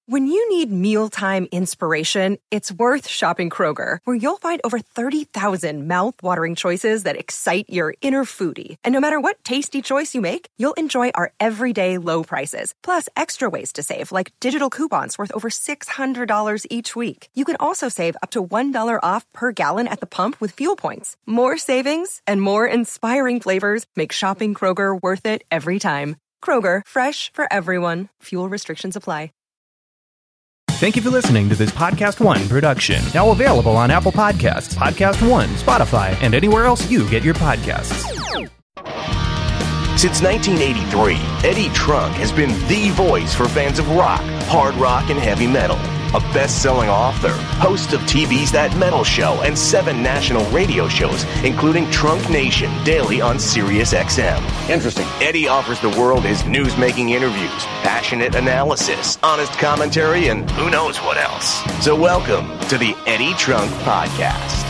When you need mealtime inspiration, it's worth shopping Kroger, where you'll find over 30,000 mouth-watering choices that excite your inner foodie. And no matter what tasty choice you make, you'll enjoy our everyday low prices, plus extra ways to save, like digital coupons worth over $600 each week. You can also save up to $1 off per gallon at the pump with fuel points. More savings and more inspiring flavors make shopping Kroger worth it every time. Kroger, fresh for everyone. Fuel restrictions apply. Thank you for listening to this Podcast One production. Now available on Apple Podcasts, Podcast One, Spotify, and anywhere else you get your podcasts. Since 1983, Eddie Trunk has been the voice for fans of rock, hard rock, and heavy metal. A best-selling author, host of TV's That Metal Show and 7 national radio shows, including Trunk Nation, daily on Sirius XM. Interesting. Eddie offers the world his news-making interviews, passionate analysis, honest commentary, and who knows what else. So welcome to the Eddie Trunk Podcast.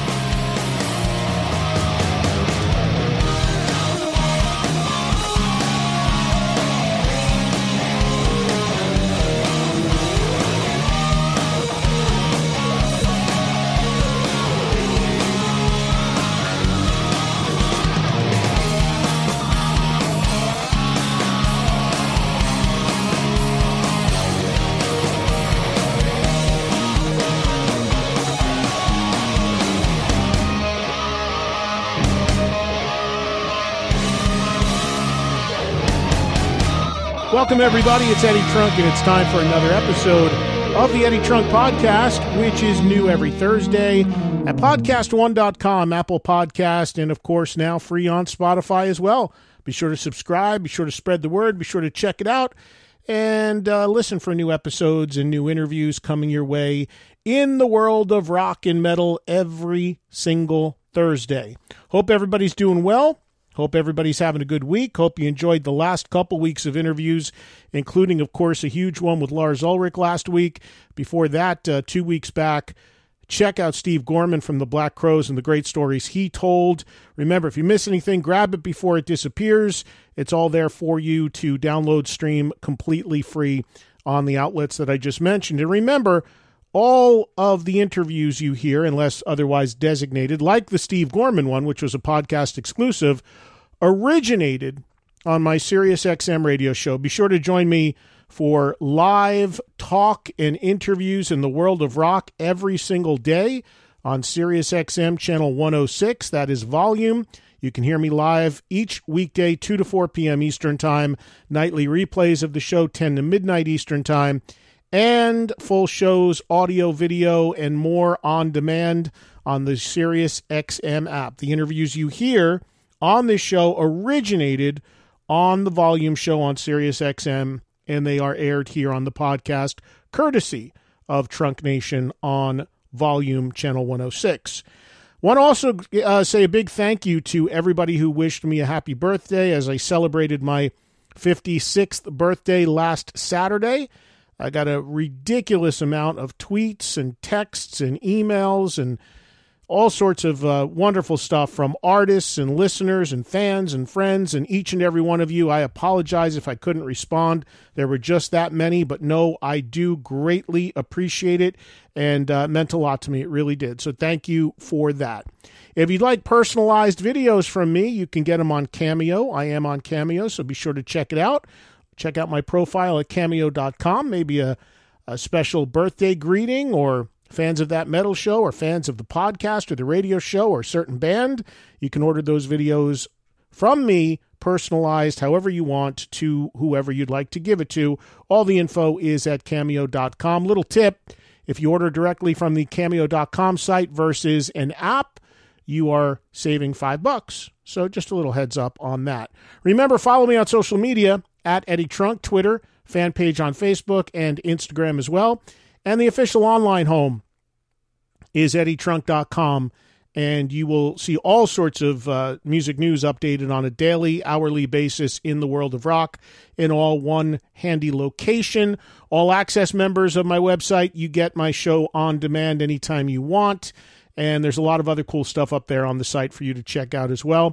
Welcome, everybody. It's Eddie Trunk, and it's time for another episode of the Eddie Trunk Podcast, which is new every Thursday at podcastone.com, Apple Podcast, and, of course, now free on Spotify as well. Be sure to subscribe. Be sure to spread the word. Be sure to check it out and listen for new episodes and new interviews coming your way in the world of rock and metal every single Thursday. Hope everybody's doing well. Hope everybody's having a good week. Hope you enjoyed the last couple weeks of interviews, including, of course, a huge one with Lars Ulrich last week. Before that, 2 weeks back, check out Steve Gorman from the Black Crowes and the great stories he told. Remember, if you miss anything, grab it before it disappears. It's all there for you to download, stream completely free on the outlets that I just mentioned. And remember, all of the interviews you hear, unless otherwise designated, like the Steve Gorman one, which was a podcast exclusive, originated on my SiriusXM radio show. Be sure to join me for live talk and interviews in the world of rock every single day on SiriusXM channel 106. That is volume. You can hear me live each weekday, 2 to 4 p.m. Eastern Time. Nightly replays of the show, 10 to midnight Eastern Time. And full shows, audio, video, and more on demand on the SiriusXM app. The interviews you hear on this show originated on the Volume show on SiriusXM, and they are aired here on the podcast, courtesy of Trunk Nation on Volume Channel 106. Want to also say a big thank you to everybody who wished me a happy birthday as I celebrated my 56th birthday last Saturday. I got a ridiculous amount of tweets and texts and emails and all sorts of wonderful stuff from artists and listeners and fans and friends and each and every one of you. I apologize if I couldn't respond. There were just that many, but no, I do greatly appreciate it, and it meant a lot to me. It really did. So thank you for that. If you'd like personalized videos from me, you can get them on Cameo. I am on Cameo, so be sure to check it out. Check out my profile at cameo.com, maybe a special birthday greeting, or fans of That Metal Show, or fans of the podcast or the radio show or a certain band. You can order those videos from me, personalized however you want, to whoever you'd like to give it to. All the info is at cameo.com. Little tip, if you order directly from the cameo.com site versus an app, you are saving $5. So just a little heads up on that. Remember, follow me on social media at Eddie Trunk, Twitter, fan page on Facebook, and Instagram as well. And the official online home is eddietrunk.com, and you will see all sorts of music news updated on a daily, hourly basis in the world of rock in all one handy location. All access members of my website, you get my show on demand anytime you want, and there's a lot of other cool stuff up there on the site for you to check out as well.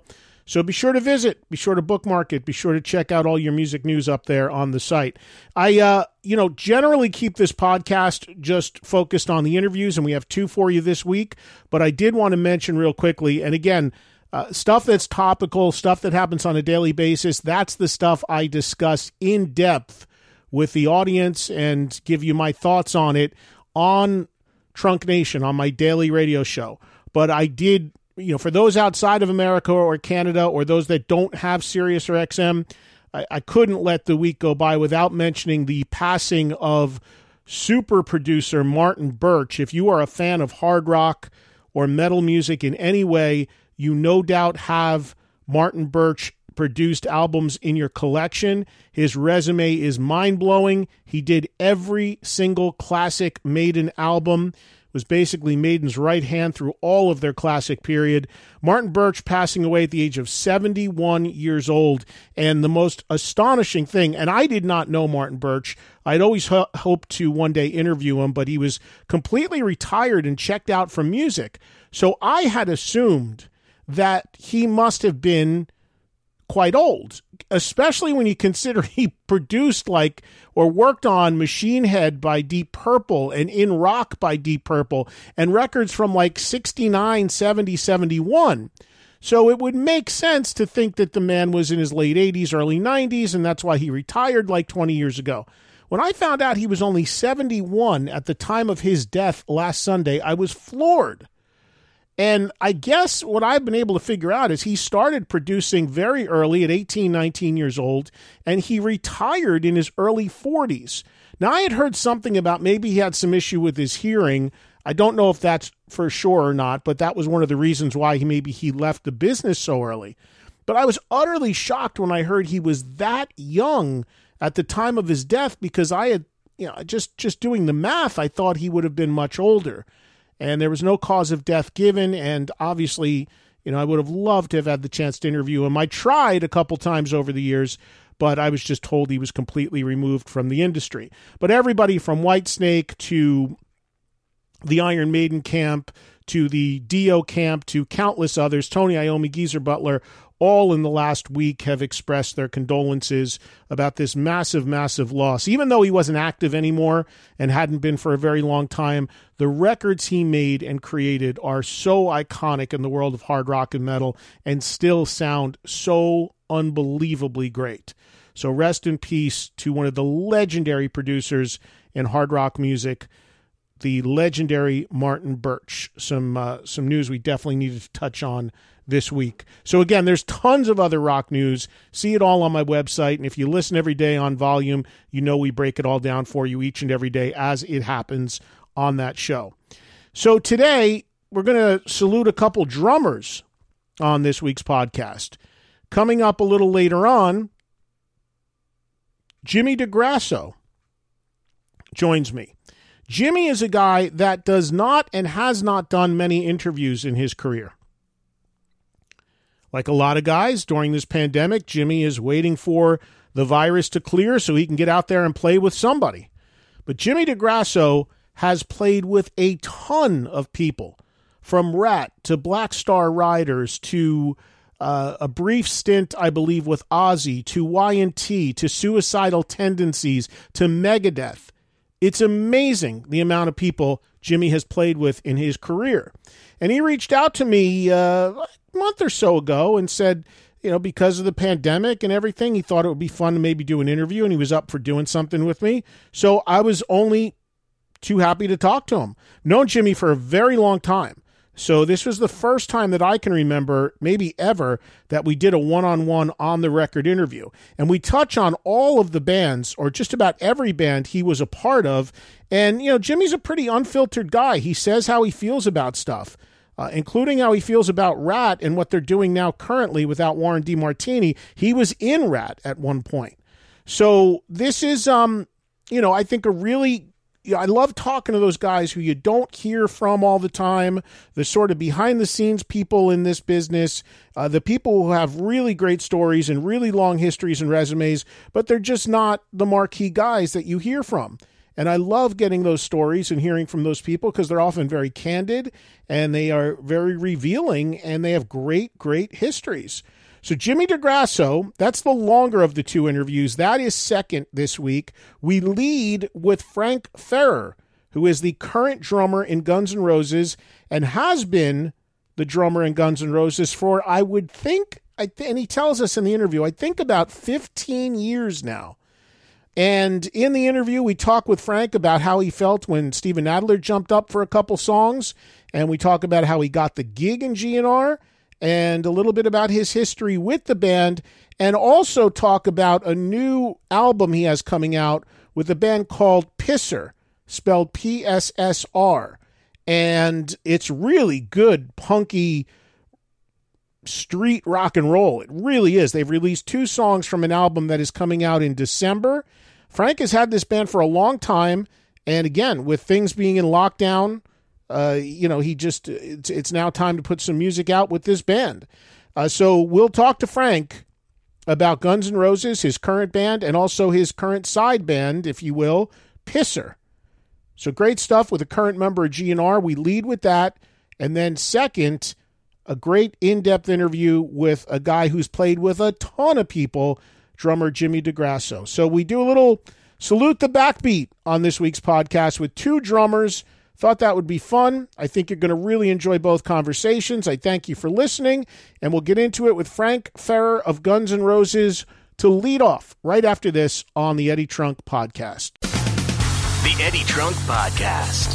So be sure to visit, be sure to bookmark it, be sure to check out all your music news up there on the site. I, generally keep this podcast just focused on the interviews, and we have 2 for you this week, but I did want to mention real quickly, and again, stuff that's topical, stuff that happens on a daily basis, that's the stuff I discuss in depth with the audience and give you my thoughts on it on Trunk Nation, on my daily radio show. But I did, for those outside of America or Canada or those that don't have Sirius or XM, I couldn't let the week go by without mentioning the passing of super producer Martin Birch. If you are a fan of hard rock or metal music in any way, you no doubt have Martin Birch produced albums in your collection. His resume is mind-blowing. He did every single classic Maiden album. Was basically Maiden's right hand through all of their classic period. Martin Birch passing away at the age of 71 years old. And the most astonishing thing, and I did not know Martin Birch. I'd always hoped to one day interview him, but he was completely retired and checked out from music. So I had assumed that he must have been quite old, especially when you consider he produced or worked on Machine Head by Deep Purple and In Rock by Deep Purple and records from 69, 70, 71. So it would make sense to think that the man was in his late 80s, early 90s, and that's why he retired 20 years ago. When I found out he was only 71 at the time of his death last Sunday, I was floored. And I guess what I've been able to figure out is he started producing very early at 18, 19 years old, and he retired in his early 40s. Now, I had heard something about maybe he had some issue with his hearing. I don't know if that's for sure or not, but that was one of the reasons why he left the business so early. But I was utterly shocked when I heard he was that young at the time of his death, because I had, just doing the math, I thought he would have been much older. And there was no cause of death given, and obviously, I would have loved to have had the chance to interview him. I tried a couple times over the years, but I was just told he was completely removed from the industry. But everybody from Whitesnake to the Iron Maiden camp to the Dio camp to countless others, Tony Iommi, Geezer Butler, all in the last week have expressed their condolences about this massive, massive loss. Even though he wasn't active anymore and hadn't been for a very long time, the records he made and created are so iconic in the world of hard rock and metal and still sound so unbelievably great. So rest in peace to one of the legendary producers in hard rock music, the legendary Martin Birch. Some news we definitely needed to touch on this week. So again, there's tons of other rock news. See it all on my website. And if you listen every day on volume, we break it all down for you each and every day as it happens on that show. So today, we're going to salute a couple drummers on this week's podcast. Coming up a little later on, Jimmy DeGrasso joins me. Jimmy is a guy that does not and has not done many interviews in his career. Like a lot of guys, during this pandemic, Jimmy is waiting for the virus to clear so he can get out there and play with somebody. But Jimmy DeGrasso has played with a ton of people, from Rat to Black Star Riders to a brief stint, I believe, with Ozzy, to Y&T, to Suicidal Tendencies, to Megadeth. It's amazing the amount of people Jimmy has played with in his career. And he reached out to me a month or so ago and said, because of the pandemic and everything, he thought it would be fun to maybe do an interview, and he was up for doing something with me. So I was only too happy to talk to him. Known Jimmy for a very long time. So this was the first time that I can remember, maybe ever, that we did a one-on-one on-the-record interview. And we touch on all of the bands, or just about every band he was a part of. And, Jimmy's a pretty unfiltered guy. He says how he feels about stuff, including how he feels about Rat and what they're doing now currently without Warren DeMartini. He was in Rat at one point. So this is, I think a really... I love talking to those guys who you don't hear from all the time, the sort of behind-the-scenes people in this business, the people who have really great stories and really long histories and resumes, but they're just not the marquee guys that you hear from. And I love getting those stories and hearing from those people because they're often very candid and they are very revealing and they have great, great histories. So Jimmy DeGrasso, that's the longer of the two interviews. That is second this week. We lead with Frank Ferrer, who is the current drummer in Guns N' Roses and has been the drummer in Guns N' Roses for, I would think, and he tells us in the interview, I think about 15 years now. And in the interview, we talk with Frank about how he felt when Steven Adler jumped up for a couple songs, and we talk about how he got the gig in GNR, and a little bit about his history with the band, and also talk about a new album he has coming out with a band called Pisser, spelled P-S-S-R. And it's really good, punky, street rock and roll. It really is. They've released 2 songs from an album that is coming out in December. Frank has had this band for a long time, and again, with things being in lockdown, it's now time to put some music out with this band. So we'll talk to Frank about Guns N' Roses, his current band, and also his current side band, if you will, Pisser. So great stuff with a current member of GNR. We lead with that. And then second, a great in-depth interview with a guy who's played with a ton of people, drummer Jimmy DeGrasso. So we do a little salute the backbeat on this week's podcast with 2 drummers. Thought that would be fun. I think you're going to really enjoy both conversations. I thank you for listening, and we'll get into it with Frank Ferrer of Guns N' Roses to lead off right after this on the Eddie Trunk Podcast. The Eddie Trunk Podcast.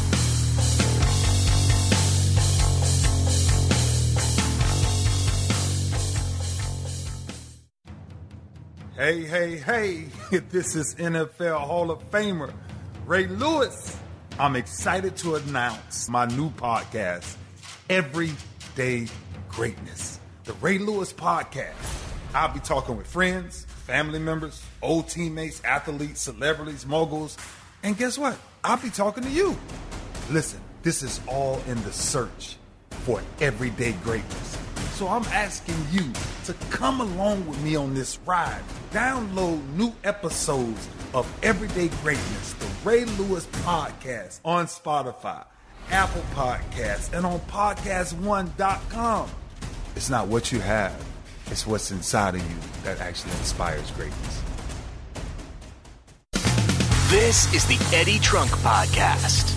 Hey, this is NFL Hall of Famer Ray Lewis. I'm excited to announce my new podcast, Everyday Greatness, the Ray Lewis Podcast. I'll be talking with friends, family members, old teammates, athletes, celebrities, moguls, and guess what? I'll be talking to you. Listen, this is all in the search for everyday greatness. So I'm asking you to come along with me on this ride. Download new episodes of Everyday Greatness, the Ray Lewis Podcast on Spotify, Apple Podcasts, and on PodcastOne.com. It's not what you have, it's what's inside of you that actually inspires greatness. This is the Eddie Trunk Podcast.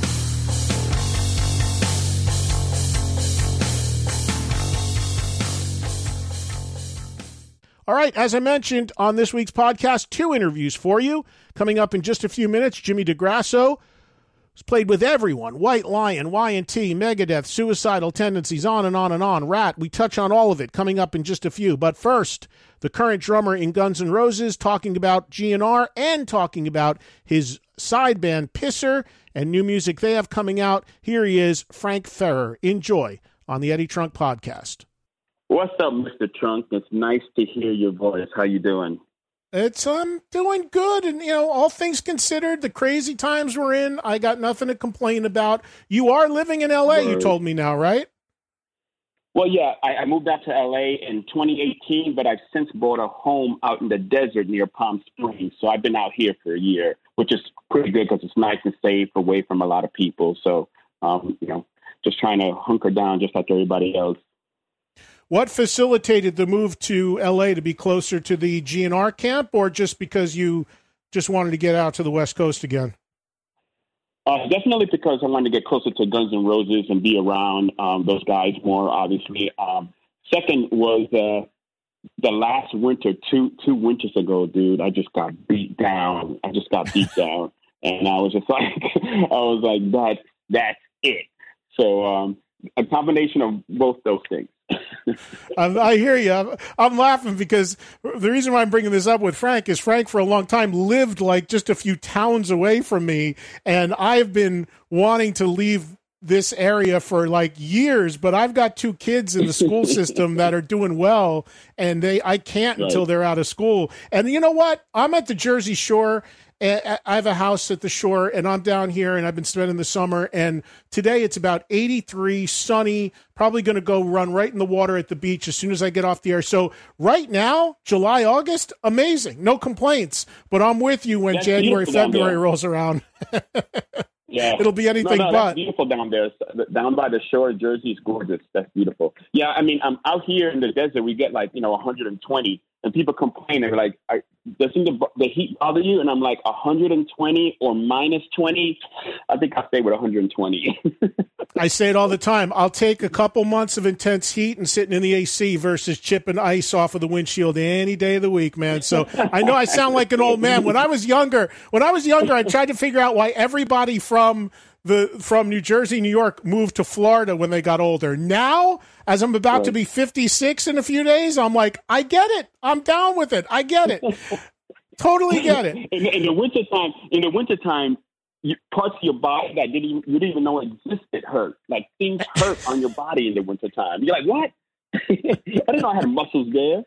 All right, as I mentioned on this week's podcast, 2 interviews for you. Coming up in just a few minutes, Jimmy DeGrasso has played with everyone. White Lion, Y&T, Megadeth, Suicidal Tendencies, on and on and on. Rat, we touch on all of it coming up in just a few. But first, the current drummer in Guns N' Roses talking about GNR and talking about his side band Pisser and new music they have coming out. Here he is, Frank Ferrer. Enjoy on the Eddie Trunk Podcast. What's up, Mr. Trunk? It's nice to hear your voice. How you doing? I'm doing good, and all things considered, the crazy times we're in, I got nothing to complain about. You are living in LA, you told me now, right? Well, yeah, I moved out to LA in 2018, but I've since bought a home out in the desert near Palm Springs. So I've been out here for a year, which is pretty good because it's nice and safe, away from a lot of people. So, just trying to hunker down just like everybody else. What facilitated the move to LA to be closer to the GNR camp, or just because you just wanted to get out to the West Coast again? Definitely because I wanted to get closer to Guns N' Roses and be around those guys more, obviously. Second was the last winter, two winters ago, dude, I just got beat down. And I was just like, that's it. So a combination of both those things. I hear you. I'm laughing because the reason why I'm bringing this up with Frank is Frank for a long time lived like just a few towns away from me, and I've been wanting to leave this area for like years, but I've got 2 kids in the school system that are doing well, and I can't until they're out of school. And you know what? I'm at the Jersey Shore. I have a house at the shore, and I'm down here, and I've been spending the summer, and today it's about 83, sunny, probably going to go run right in the water at the beach as soon as I get off the air. So right now, July, August, amazing. No complaints, but I'm with you when January, February rolls around. It'll be anything but. That's beautiful down there. Down by the shore, Jersey is gorgeous. That's beautiful. Yeah, I mean, I'm out here in the desert. We get 120, and people complain. They're like, doesn't the heat bother you? And I'm like, 120 or minus 20? I think I'll stay with 120. I say it all the time. I'll take a couple months of intense heat and sitting in the AC versus chipping ice off of the windshield any day of the week, man. So I know I sound like an old man. When I was younger, I tried to figure out why everybody from New Jersey, New York moved to Florida when they got older. Now, as I'm about to be 56 in a few days, I'm like, I get it. I'm down with it. I get it. Totally get it. In the wintertime, parts of your body that you didn't even know existed hurt. Like things hurt on your body in the wintertime. You're like, what? I didn't know I had muscles there.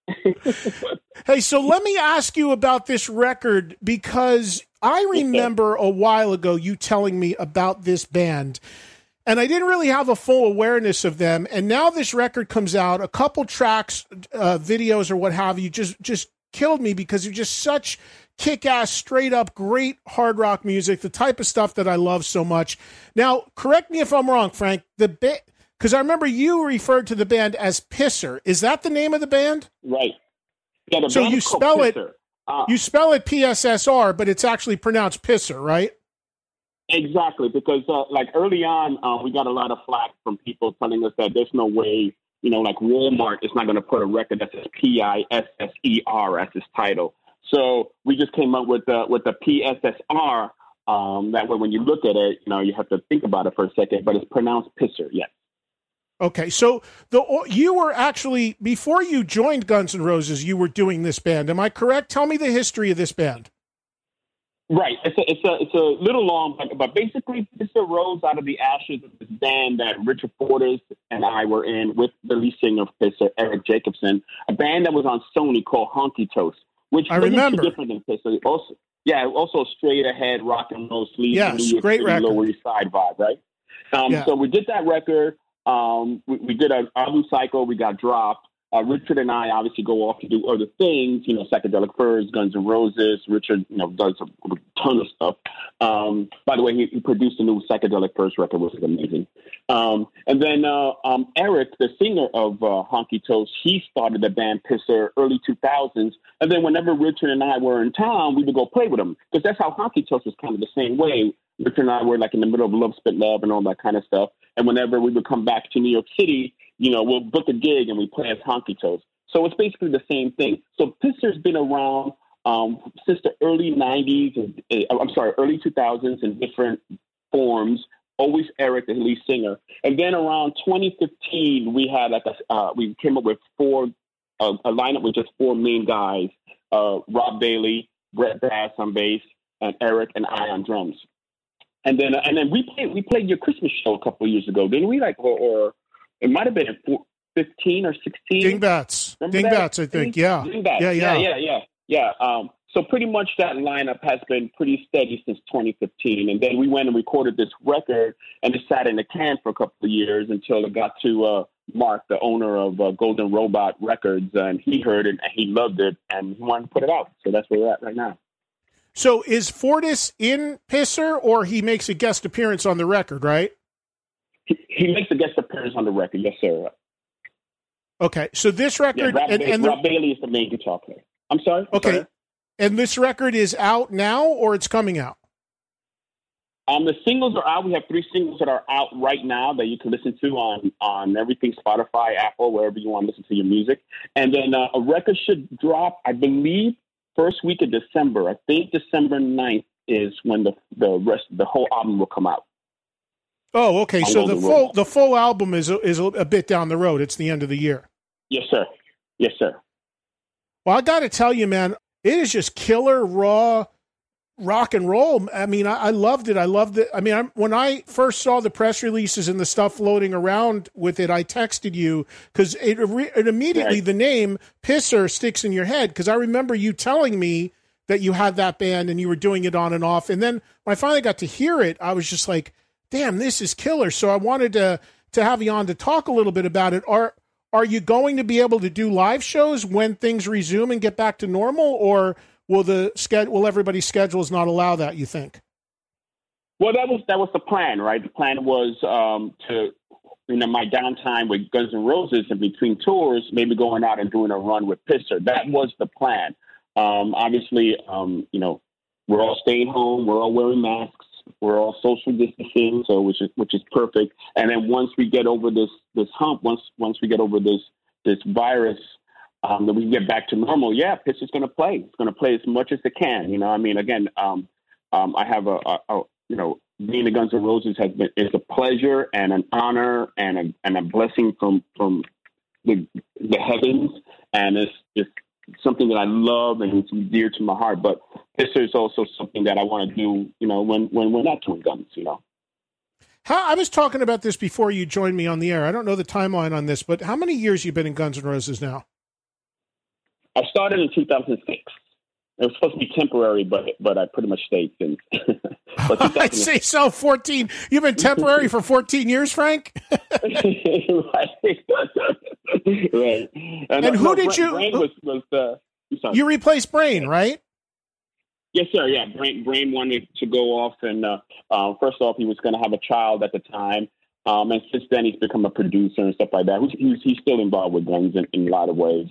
Hey, so let me ask you about this record, because I remember a while ago you telling me about this band, and I didn't really have a full awareness of them. And now this record comes out, a couple tracks, videos or what have you, just killed me, because you're just such kick-ass, straight-up, great hard rock music, the type of stuff that I love so much. Now, correct me if I'm wrong, Frank, because I remember you referred to the band as Pisser. Is that the name of the band? Right. Yeah, so you spell it PSSR, but it's actually pronounced Pisser, right? Exactly, because early on, we got a lot of flack from people telling us that there's no way, like Walmart is not going to put a record that says PISSER as its title. So we just came up with the PSSR. That way, when you look at it, you have to think about it for a second, but it's pronounced Pisser, yes. Okay, so you were actually, before you joined Guns N' Roses, you were doing this band. Am I correct? Tell me the history of this band. Right. It's a little long, but basically Pisser rose out of the ashes of this band that Richard Fortas and I were in with the lead singer of Pisser, Eric Jacobson, a band that was on Sony called Honky Toast, which I remember. Too different than Pisser. Also straight ahead rock and roll sleaze. Yes, great record. Lower East Side vibe, right? So we did that record. We did an album cycle. We got dropped. Richard and I obviously go off to do other things, Psychedelic Furs, Guns N' Roses. Richard, does a ton of stuff. By the way, he produced a new Psychedelic Furs record, which is amazing. And then Eric, the singer of Honky Toast, he started the band Pisser early 2000s. And then whenever Richard and I were in town, we would go play with him, because that's how Honky Toast was kind of the same way. Richard and I were in the middle of Love Spit Love and all that kind of stuff. And whenever we would come back to New York City, we'll book a gig and we play as Honky Toast. So it's basically the same thing. So Pisser's been around since the early 90s, early 2000s in different forms. Always Eric, the lead singer. And then around 2015, we had we came up with a lineup with just four main guys: Rob Bailey, Brett Bass on bass, and Eric and I on drums. And then we played your Christmas show a couple of years ago, didn't we? Or it might have been in 15 or 16. Dingbats, I think. Yeah. Dingbats. Yeah. So pretty much that lineup has been pretty steady since 2015. And then we went and recorded this record, and it sat in the can for a couple of years until it got to Mark, the owner of Golden Robot Records, and he heard it and he loved it and he wanted to put it out. So that's where we're at right now. So is Fortas in Pisser, or he makes a guest appearance on the record, right? He makes a guest appearance on the record, yes, sir. Okay, so this record... Rob Bailey is the main guitar player. I'm sorry? Okay, sorry. And this record is out now, or it's coming out? The singles are out. We have 3 singles that are out right now that you can listen to on everything, Spotify, Apple, wherever you want to listen to your music. And then a record should drop, I believe, first week of December. I think December 9th is when the whole album will come out. Oh, okay. So the full album is a bit down the road. It's the end of the year. Yes, sir. Yes, sir. Well, I got to tell you, man, it is just killer raw rock and roll. I mean, I loved it. I mean, when I first saw the press releases and the stuff floating around with it, I texted you because it immediately, the name Pisser sticks in your head, because I remember you telling me that you had that band and you were doing it on and off. And then when I finally got to hear it, I was just like, damn, this is killer. So I wanted to have you on to talk a little bit about it. Are you going to be able to do live shows when things resume and get back to normal, or will everybody's schedules not allow that, you think? Well, that was the plan, right? The plan was to, my downtime with Guns N' Roses in between tours, maybe going out and doing a run with Pisser. That was the plan. Obviously, we're all staying home. We're all wearing masks. We're all social distancing, so which is perfect. And then once we get over this hump, once we get over this virus, then we can get back to normal. Yeah, Pisser's going to play. It's going to play as much as it can. Again, I have being the Guns N' Roses is a pleasure and an honor and a blessing from the heavens, and it's something that I love and it's dear to my heart. But this is also something that I want to do, when we're not doing guns, I was talking about this before you joined me on the air. I don't know the timeline on this, but how many years you been in Guns N' Roses now? I started in 2006. It was supposed to be temporary, but I pretty much stayed since. I'd say so. 14. You've been temporary for 14 years, Frank? Right. Right. And who did you... Brain was you replaced Brain, right? Yes, sir. Yeah, Brain wanted to go off, and first off, he was going to have a child at the time, and since then he's become a producer and stuff like that. He's still involved with Guns in a lot of ways.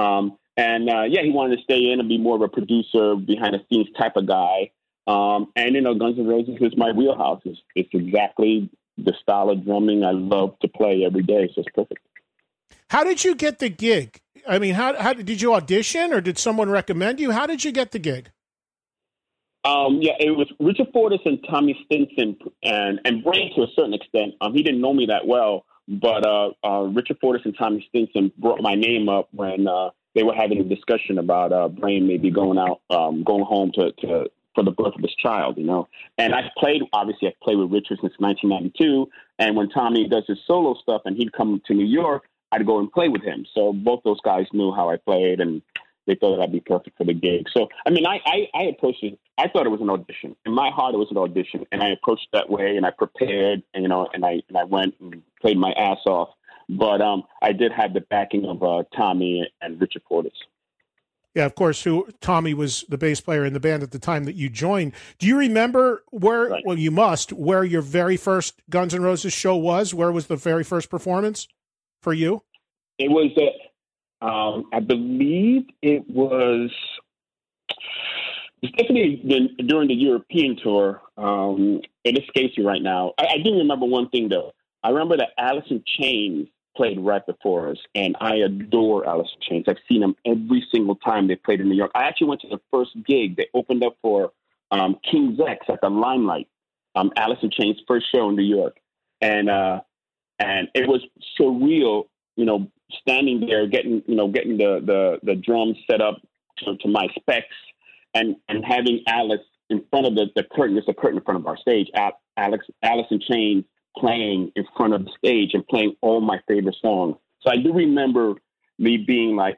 He wanted to stay in and be more of a producer, behind the scenes type of guy. Guns N' Roses is my wheelhouse. It's exactly the style of drumming I love to play every day, so it's perfect. How did you get the gig? I mean, how did you audition, or did someone recommend you? How did you get the gig? It was Richard Fortus and Tommy Stinson and Brain to a certain extent. He didn't know me that well, but Richard Fortus and Tommy Stinson brought my name up when they were having a discussion about Brain maybe going home for the birth of his child, And I've played with Richard since 1992. And when Tommy does his solo stuff and he'd come to New York, I'd go and play with him. So both those guys knew how I played, and they thought that I'd be perfect for the gig. So, I approached it. I thought it was an audition. In my heart, it was an audition. And I approached it that way, and I prepared, and I went and played my ass off. But I did have the backing of Tommy and Richard Fortus. Yeah, of course, Tommy was the bass player in the band at the time that you joined. Do you remember where your very first Guns N' Roses show was? Where was the very first performance for you? It was, I believe it was definitely during the European tour. It escapes me right now. I do remember one thing, though. I remember that Alice in Chains played right before us, and I adore Alice in Chains. I've seen them every single time they played in New York. I actually went to the first gig. They opened up for King's X at the Limelight, Alice in Chains' first show in New York. And it was surreal, standing there, getting the drums set up to my specs, and having Alice in front of the curtain. There's a curtain in front of our stage. Alice in Chains playing in front of the stage and playing all my favorite songs. So I do remember me being it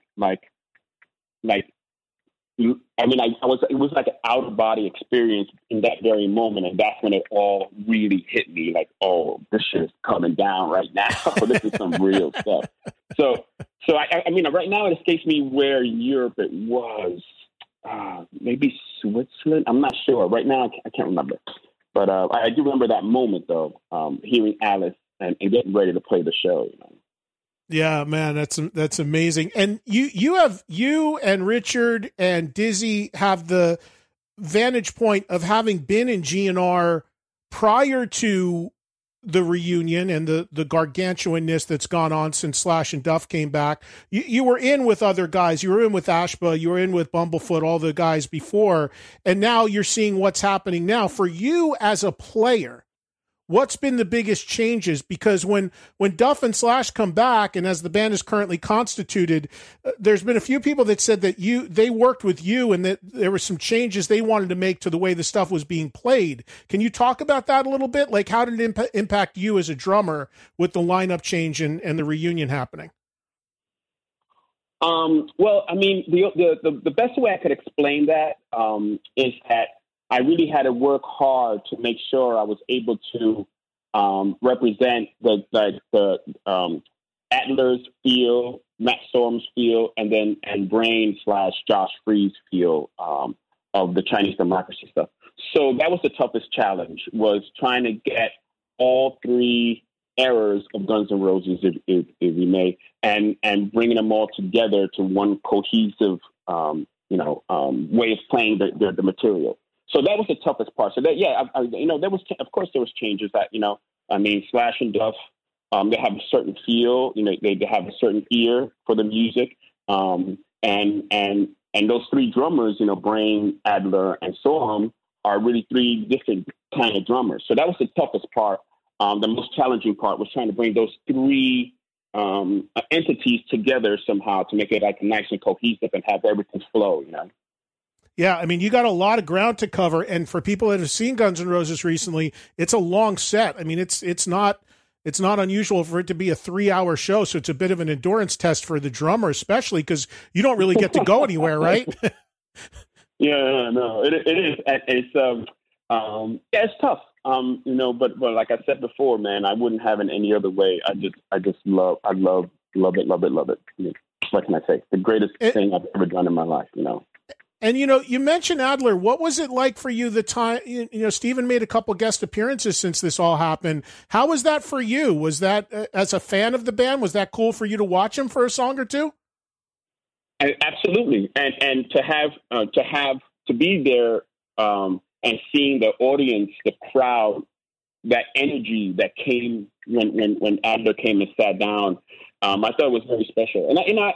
was like an out of body experience in that very moment. And that's when it all really hit me, like, oh, this shit is coming down right now. This is some real stuff. So right now it escapes me where in Europe it was. Maybe Switzerland. I'm not sure. Right now I can't remember. But I do remember that moment, though, hearing Alice and getting ready to play the show. Yeah, man, that's amazing. And you and Richard and Dizzy have the vantage point of having been in GNR prior to the reunion and the gargantuanness that's gone on since Slash and Duff came back. You were in with other guys. You were in with Ashba. You were in with Bumblefoot, all the guys before. And now you're seeing what's happening now. For you as a player, what's been the biggest changes? Because when Duff and Slash come back, and as the band is currently constituted, there's been a few people that said that they worked with you and that there were some changes they wanted to make to the way the stuff was being played. Can you talk about that a little bit? Like, how did it impact you as a drummer with the lineup change and the reunion happening? Well, I mean, the best way I could explain that is that I really had to work hard to make sure I was able to represent the Atler's feel, Matt Storm's feel, and Brain / Josh Freese feel of the Chinese Democracy stuff. So that was the toughest challenge, was trying to get all three eras of Guns N' Roses, if you may, and bringing them all together to one cohesive, way of playing the material. So that was the toughest part. So that, there was changes that, Slash and Duff, they have a certain feel, they have a certain ear for the music. And those three drummers, Brain, Adler, and Sorum, are really three different kind of drummers. So that was the toughest part. The most challenging part was trying to bring those three entities together somehow to make it like nice and cohesive and have everything flow, Yeah, I mean, you got a lot of ground to cover, and for people that have seen Guns N' Roses recently, it's a long set. I mean, it's not unusual for it to be a 3-hour show, so it's a bit of an endurance test for the drummer, especially because you don't really get to go anywhere, right? Yeah, no, it is. It's tough, But like I said before, man, I wouldn't have it any other way. I love it. What can I say? The greatest thing I've ever done in my life, And, you mentioned Adler. What was it like for you the time, Steven made a couple guest appearances since this all happened. How was that for you? Was that, as a fan of the band, was that cool for you to watch him for a song or two? Absolutely. And to be there and seeing the audience, the crowd, that energy that came when Adler came and sat down, I thought it was very special.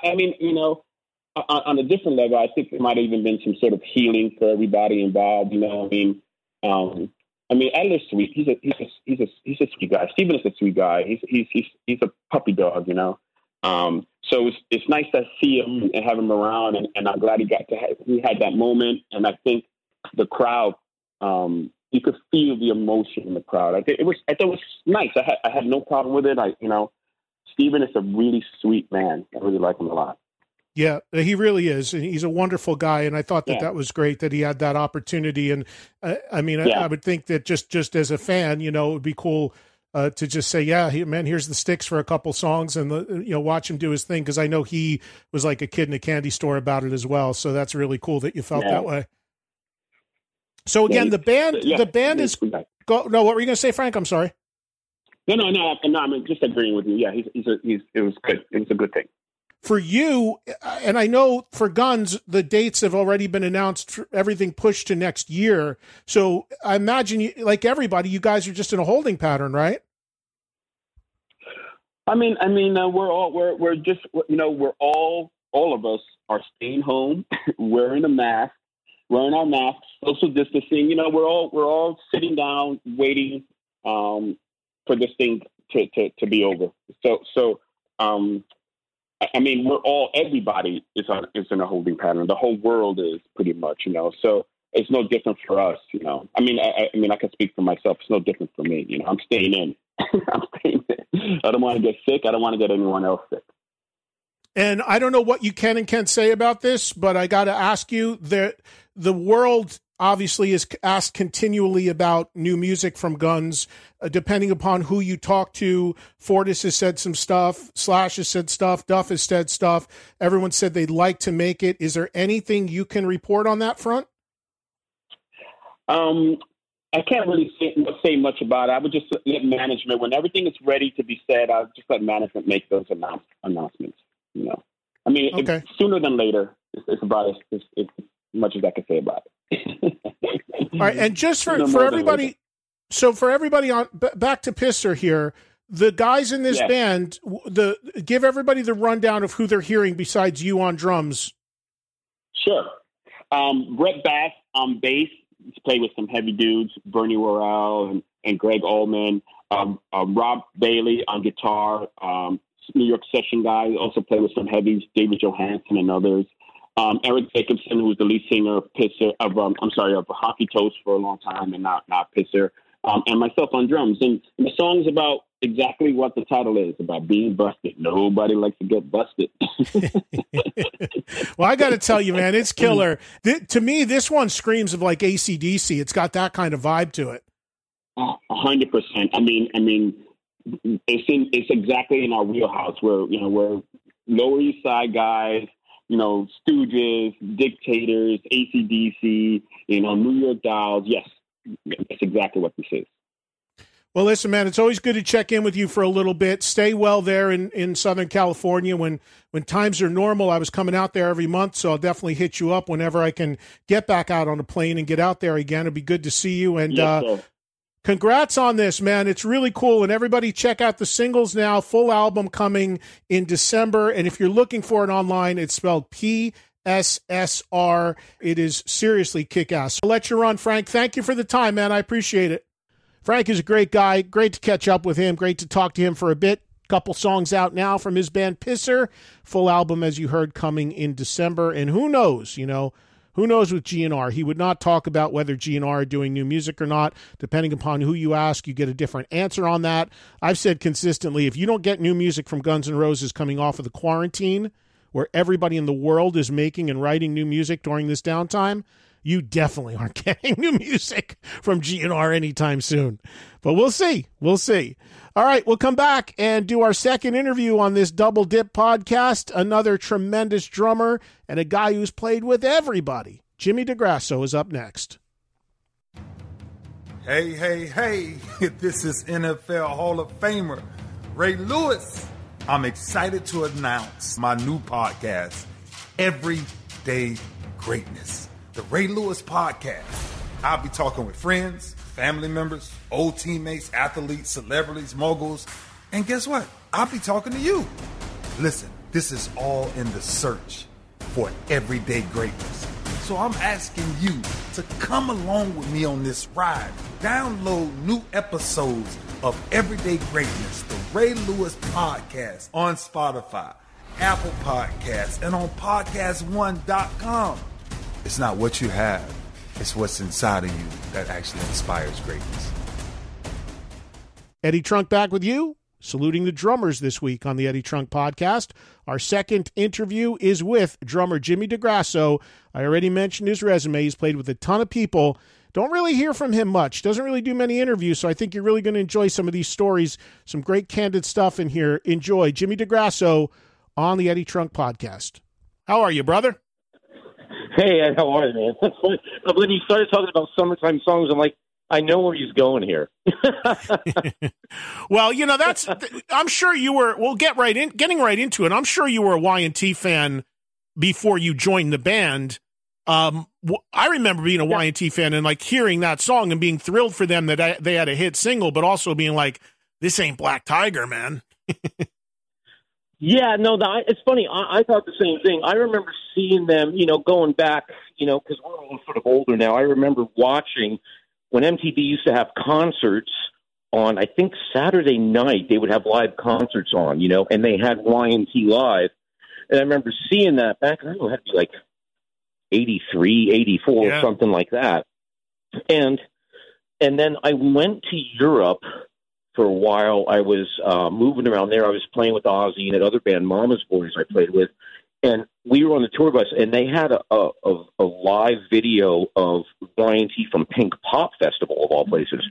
On a different level, I think there might have even been some sort of healing for everybody involved. Adler's sweet. He's a sweet guy. Steven is a sweet guy. He's a puppy dog. So it's nice to see him and have him around, and I'm glad he had that moment. And I think the crowd, you could feel the emotion in the crowd. I thought it was nice. I had no problem with it. Steven is a really sweet man. I really like him a lot. Yeah, he really is. And he's a wonderful guy. And I thought that was great that he had that opportunity. And I would think that just as a fan, it would be cool to just say, here's the sticks for a couple songs and, watch him do his thing. Cause I know he was like a kid in a candy store about it as well. So that's really cool that you felt that way. So again, the band is, no, what were you going to say, Frank? I'm sorry. No. I'm just agreeing with you. Yeah. It was good. It was a good thing. For you, and I know for Guns, the dates have already been announced, everything pushed to next year. So I imagine, like everybody, you guys are just in a holding pattern, right? All of us are staying home, wearing our masks, social distancing. We're all sitting down, waiting for this thing to be over. Everybody is in a holding pattern. The whole world is pretty much, so it's no different for us, I can speak for myself. It's no different for me. I'm staying in. I don't want to get sick. I don't want to get anyone else sick. And I don't know what you can and can't say about this, but I got to ask you that the world obviously is asked continually about new music from Guns, depending upon who you talk to. Fortis has said some stuff, Slash has said stuff, Duff has said stuff. Everyone said they'd like to make it. Is there anything you can report on that front? I can't really say much about it. I would just let management, when everything is ready to be said, I'll just let management make those announcements. Okay. Sooner than later, it's about as much as I can say about it. All right, and just for everybody, so for everybody on back to Pisser here, the guys in this band, give everybody the rundown of who they're hearing besides you on drums. Sure. Brett Bass on bass. He's played with some heavy dudes, Bernie Worrell and Greg Allman. Rob Bailey on guitar. New York session guy, also played with some heavies, David Johansen and others. Eric Jacobson, who was the lead singer of Pisser, of Hockey Toast for a long time, and not Pisser, and myself on drums. And the song's about exactly what the title is, about being busted. Nobody likes to get busted. Well, I got to tell you, man, it's killer. To me, this one screams of like AC/DC. It's got that kind of vibe to it. 100%. It's exactly in our wheelhouse. We're Lower East Side guys, Stooges, Dictators, AC/DC, New York Dolls. Yes, that's exactly what this is. Well, listen, man, it's always good to check in with you for a little bit. Stay well there in Southern California. When times are normal, I was coming out there every month, so I'll definitely hit you up whenever I can get back out on a plane and get out there again. It'd be good to see you. And Yes, congrats on this, man. It's really cool. And everybody check out the singles now. Full album coming in December. And if you're looking for it online, it's spelled PSSR. It is seriously kick-ass. I'll let you run, Frank. Thank you for the time, man. I appreciate it. Frank is a great guy. Great to catch up with him. Great to talk to him for a bit. Couple songs out now from his band Pisser. Full album, as you heard, coming in December. And who knows, who knows with GNR? He would not talk about whether GNR are doing new music or not. Depending upon who you ask, you get a different answer on that. I've said consistently, if you don't get new music from Guns N' Roses coming off of the quarantine, where everybody in the world is making and writing new music during this downtime, you definitely aren't getting new music from GNR anytime soon. But we'll see. We'll see. All right, we'll come back and do our second interview on this Double Dip podcast. Another tremendous drummer and a guy who's played with everybody. Jimmy DeGrasso is up next. Hey, hey, hey, this is NFL Hall of Famer Ray Lewis. I'm excited to announce my new podcast, Everyday Greatness. The Ray Lewis Podcast. I'll be talking with friends, family members, old teammates, athletes, celebrities, moguls, and guess what? I'll be talking to you. Listen, this is all in the search for everyday greatness. So I'm asking you to come along with me on this ride. Download new episodes of Everyday Greatness, the Ray Lewis Podcast, on Spotify, Apple Podcasts, and on PodcastOne.com. It's not what you have, it's what's inside of you that actually inspires greatness. Eddie Trunk back with you, saluting the drummers this week on the Eddie Trunk Podcast. Our second interview is with drummer Jimmy DeGrasso. I already mentioned his resume. He's played with a ton of people. Don't really hear from him much. Doesn't really do many interviews, so I think you're really going to enjoy some of these stories. Some great candid stuff in here. Enjoy Jimmy DeGrasso on the Eddie Trunk Podcast. How are you, brother? Hey, Ed, how are you, man? That's funny. When you started talking about summertime songs, I'm like, I know where he's going here. Well, I'm sure you were, getting right into it. I'm sure you were a Y&T fan before you joined the band. I remember being a Y&T fan and like hearing that song and being thrilled for them that they had a hit single, but also being like, this ain't Black Tiger, man. Yeah, no, it's funny. I thought the same thing. I remember seeing them, going back, because we're all sort of older now. I remember watching when MTV used to have concerts on, I think, Saturday night. They would have live concerts on, and they had Y&T Live. And I remember seeing that back, I don't know, it had to be like 83, 84, or something like that. And then I went to Europe for a while. I was moving around there. I was playing with Ozzy and that other band, Mama's Boys, I played with. And we were on the tour bus, and they had a live video of Y&T from Pink Pop Festival, of all places.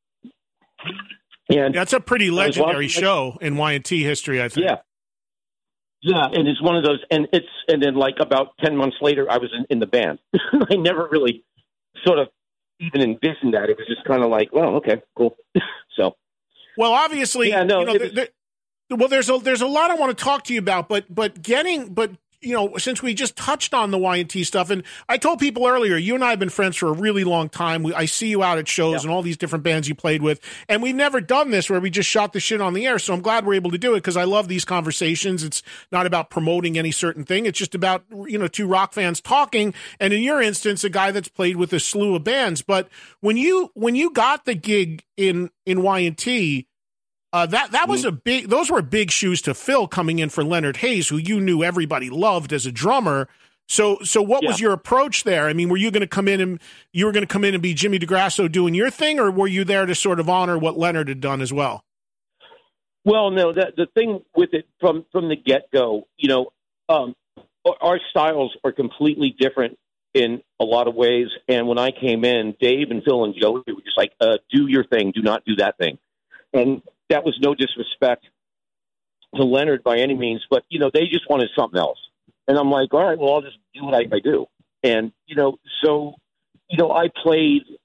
And that's a pretty legendary show in Y&T history, I think. Yeah, and it's one of those, and then like about 10 months later, I was in the band. I never really sort of even envisioned that. It was just kind of like, well, okay, cool. So. Well, obviously, there's a lot I want to talk to you about, but since we just touched on the Y&T stuff, and I told people earlier, you and I have been friends for a really long time. I see you out at shows and all these different bands you played with, and we've never done this where we just shot the shit on the air. So I'm glad we're able to do it because I love these conversations. It's not about promoting any certain thing. It's just about, two rock fans talking. And in your instance, a guy that's played with a slew of bands. But when you got the gig in Y&T, that was those were big shoes to fill coming in for Leonard Hayes, who you knew everybody loved as a drummer. So what was your approach there? I mean, were you going to come in and be Jimmy DeGrasso doing your thing, or were you there to sort of honor what Leonard had done as well? Well, no, the thing with it from the get-go, our styles are completely different in a lot of ways. And when I came in, Dave and Phil and Joey were just like, do your thing, do not do that thing. And that was no disrespect to Leonard by any means, but, they just wanted something else. And I'm like, all right, well, I'll just do what I do. And, I played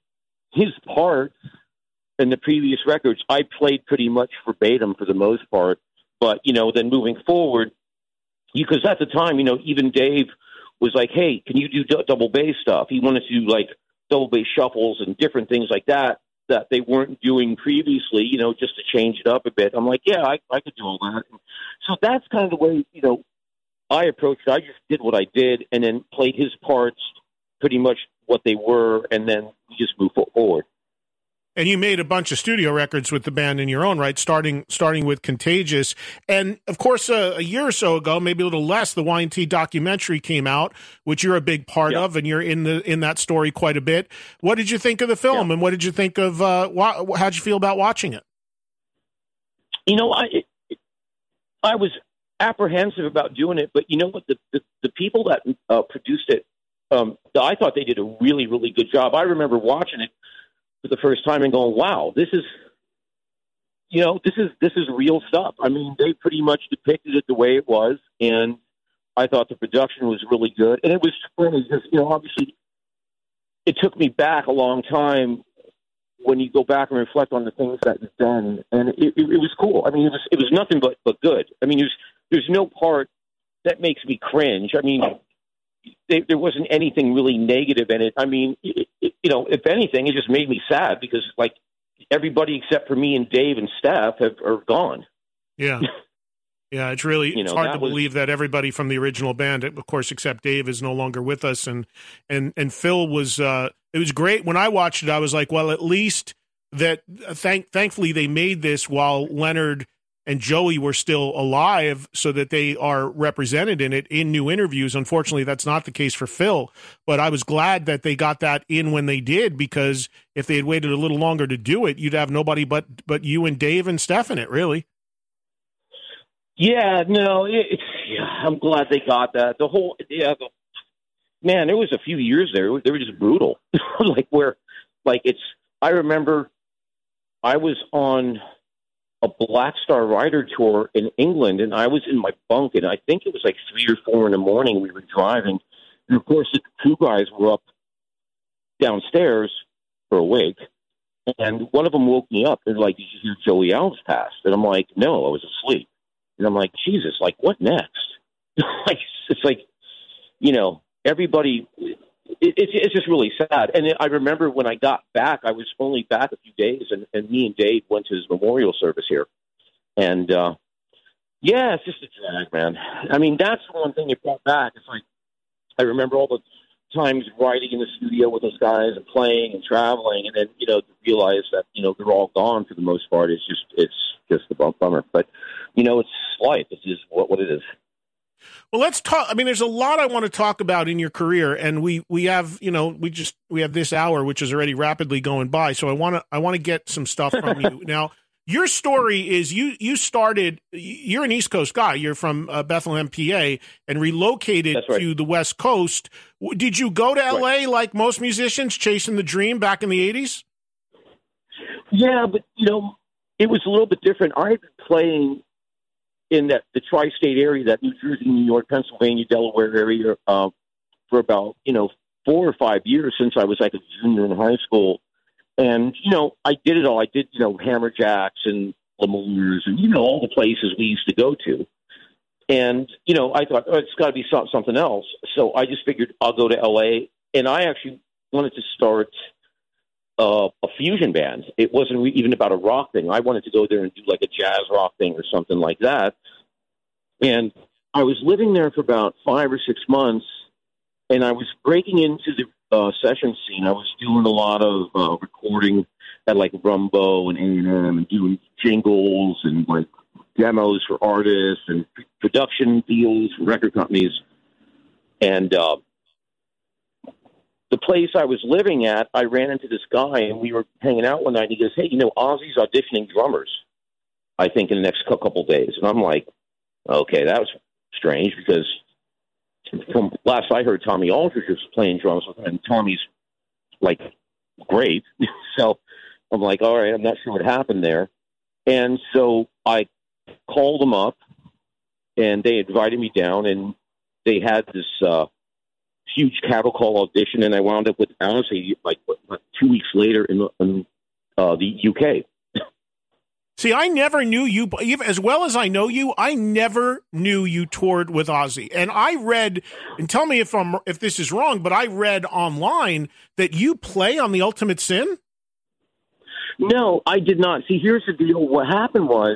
his part in the previous records, I played pretty much verbatim for the most part. But, then moving forward, because at the time, even Dave was like, hey, can you do double bass stuff? He wanted to do like double bass shuffles and different things like that they weren't doing previously, just to change it up a bit. I'm like, yeah, I could do all that. So that's kind of the way, I approached it. I just did what I did and then played his parts pretty much what they were, and then we just moved forward. And you made a bunch of studio records with the band in your own right, starting with Contagious. And, of course, a year or so ago, maybe a little less, the Y&T documentary came out, which you're a big part of, and you're in that story quite a bit. What did you think of the film, and what did you think of how'd you feel about watching it? I was apprehensive about doing it, but you know what? The people that produced it, I thought they did a really, really good job. I remember watching it for the first time and going, wow, this is real stuff. I mean, they pretty much depicted it the way it was, and I thought the production was really good. And it was funny because, obviously it took me back a long time when you go back and reflect on the things that you've done, and it was cool. I mean, it was nothing but good. I mean, there's no part that makes me cringe. I mean, there wasn't anything really negative in it. I mean, if anything, it just made me sad because, like, everybody except for me and Dave and Steph are gone. Yeah. Yeah, it's really it's hard to believe that everybody from the original band, of course, except Dave, is no longer with us. And Phil was it was great. When I watched it, I was like, well, at least that thankfully they made this while Leonard and Joey were still alive so that they are represented in it in new interviews. Unfortunately, that's not the case for Phil, but I was glad that they got that in when they did, because if they had waited a little longer to do it, you'd have nobody but you and Dave and Steph in it, really. Yeah, no, I'm glad they got that. Man, there was a few years there. They were just brutal. I remember I was on a Black Star Rider tour in England, and I was in my bunk, and I think it was like 3 or 4 in the morning. We were driving, and of course, the 2 guys were up downstairs for a wake, and one of them woke me up. They're like, "Did you hear Joey Alves passed?" And I'm like, "No, I was asleep." And I'm like, "Jesus, like, what next?" It's like, everybody. It's just really sad. And I remember when I got back, I was only back a few days, and me and Dave went to his memorial service here. And, it's just a drag, man. I mean, that's the one thing that brought back. It's like, I remember all the times writing in the studio with those guys and playing and traveling, and then, to realize that, they're all gone for the most part. It's just a bummer. But, it's life. It's just what it is. Well, let's talk. I mean, there's a lot I want to talk about in your career, and we have, we have this hour, which is already rapidly going by. So I want to get some stuff from you. Now, your story is you're an East Coast guy. You're from Bethlehem, PA, and relocated to the West Coast. Did you go to LA like most musicians, chasing the dream back in the 80s? Yeah, but it was a little bit different. I had been playing in the tri-state area, that New Jersey, New York, Pennsylvania, Delaware area, for about, 4 or 5 years since I was like a junior in high school. And, I did it all. I did, Hammer Jacks and Lemurs and, all the places we used to go to. And, I thought, it's got to be something else. So I just figured I'll go to LA. And I actually wanted to start a fusion band. It wasn't even about a rock thing. I wanted to go there and do like a jazz rock thing or something like that. And I was living there for about 5 or 6 months, and I was breaking into the session scene. I was doing a lot of recording at like Rumbo and A&M and doing jingles and like demos for artists and production deals for record companies. And the place I was living at, I ran into this guy, and we were hanging out one night, and he goes, "Hey, Ozzy's auditioning drummers, I think, in the next couple days." And I'm like, okay, that was strange, because from last I heard, Tommy Aldridge was playing drums with him, and Tommy's, like, great. So I'm like, all right, I'm not sure what happened there. And so I called them up, and they invited me down, and they had this huge cattle call audition, and I wound up with Ozzy like 2 weeks later in the UK. See, I never knew you, as well as I know you, I never knew you toured with Ozzy. And I read, and tell me if this is wrong, but I read online that you play on the Ultimate Sin? No, I did not. See, here's the deal. What happened was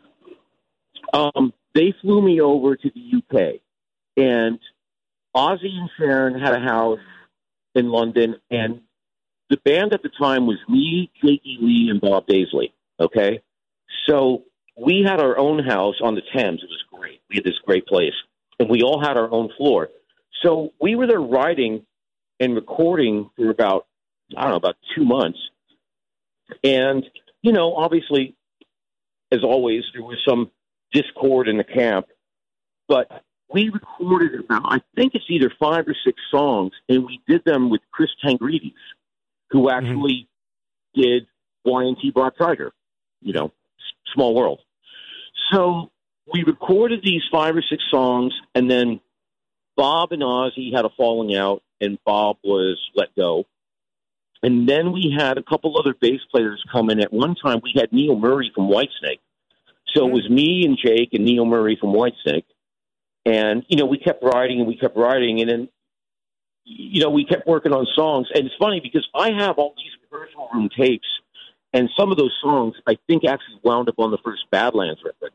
they flew me over to the UK, and Ozzy and Sharon had a house in London, and the band at the time was me, Jakey Lee, and Bob Daisley, okay? So we had our own house on the Thames. It was great. We had this great place, and we all had our own floor. So we were there writing and recording for about 2 months. And, you know, obviously, as always, there was some discord in the camp. But we recorded about, I think it's either 5 or 6 songs, and we did them with Chris Tangrides, who actually did Y&T Black Tiger, you know, Small World. So we recorded these 5 or 6 songs, and then Bob and Ozzy had a falling out, and Bob was let go. And then we had a couple other bass players come in. At one time, we had Neil Murray from Whitesnake. So it was me and Jake and Neil Murray from Whitesnake. And, you know, we kept writing, and then, you know, we kept working on songs. And it's funny because I have all these rehearsal room tapes, and some of those songs, I think, actually wound up on the first Badlands record.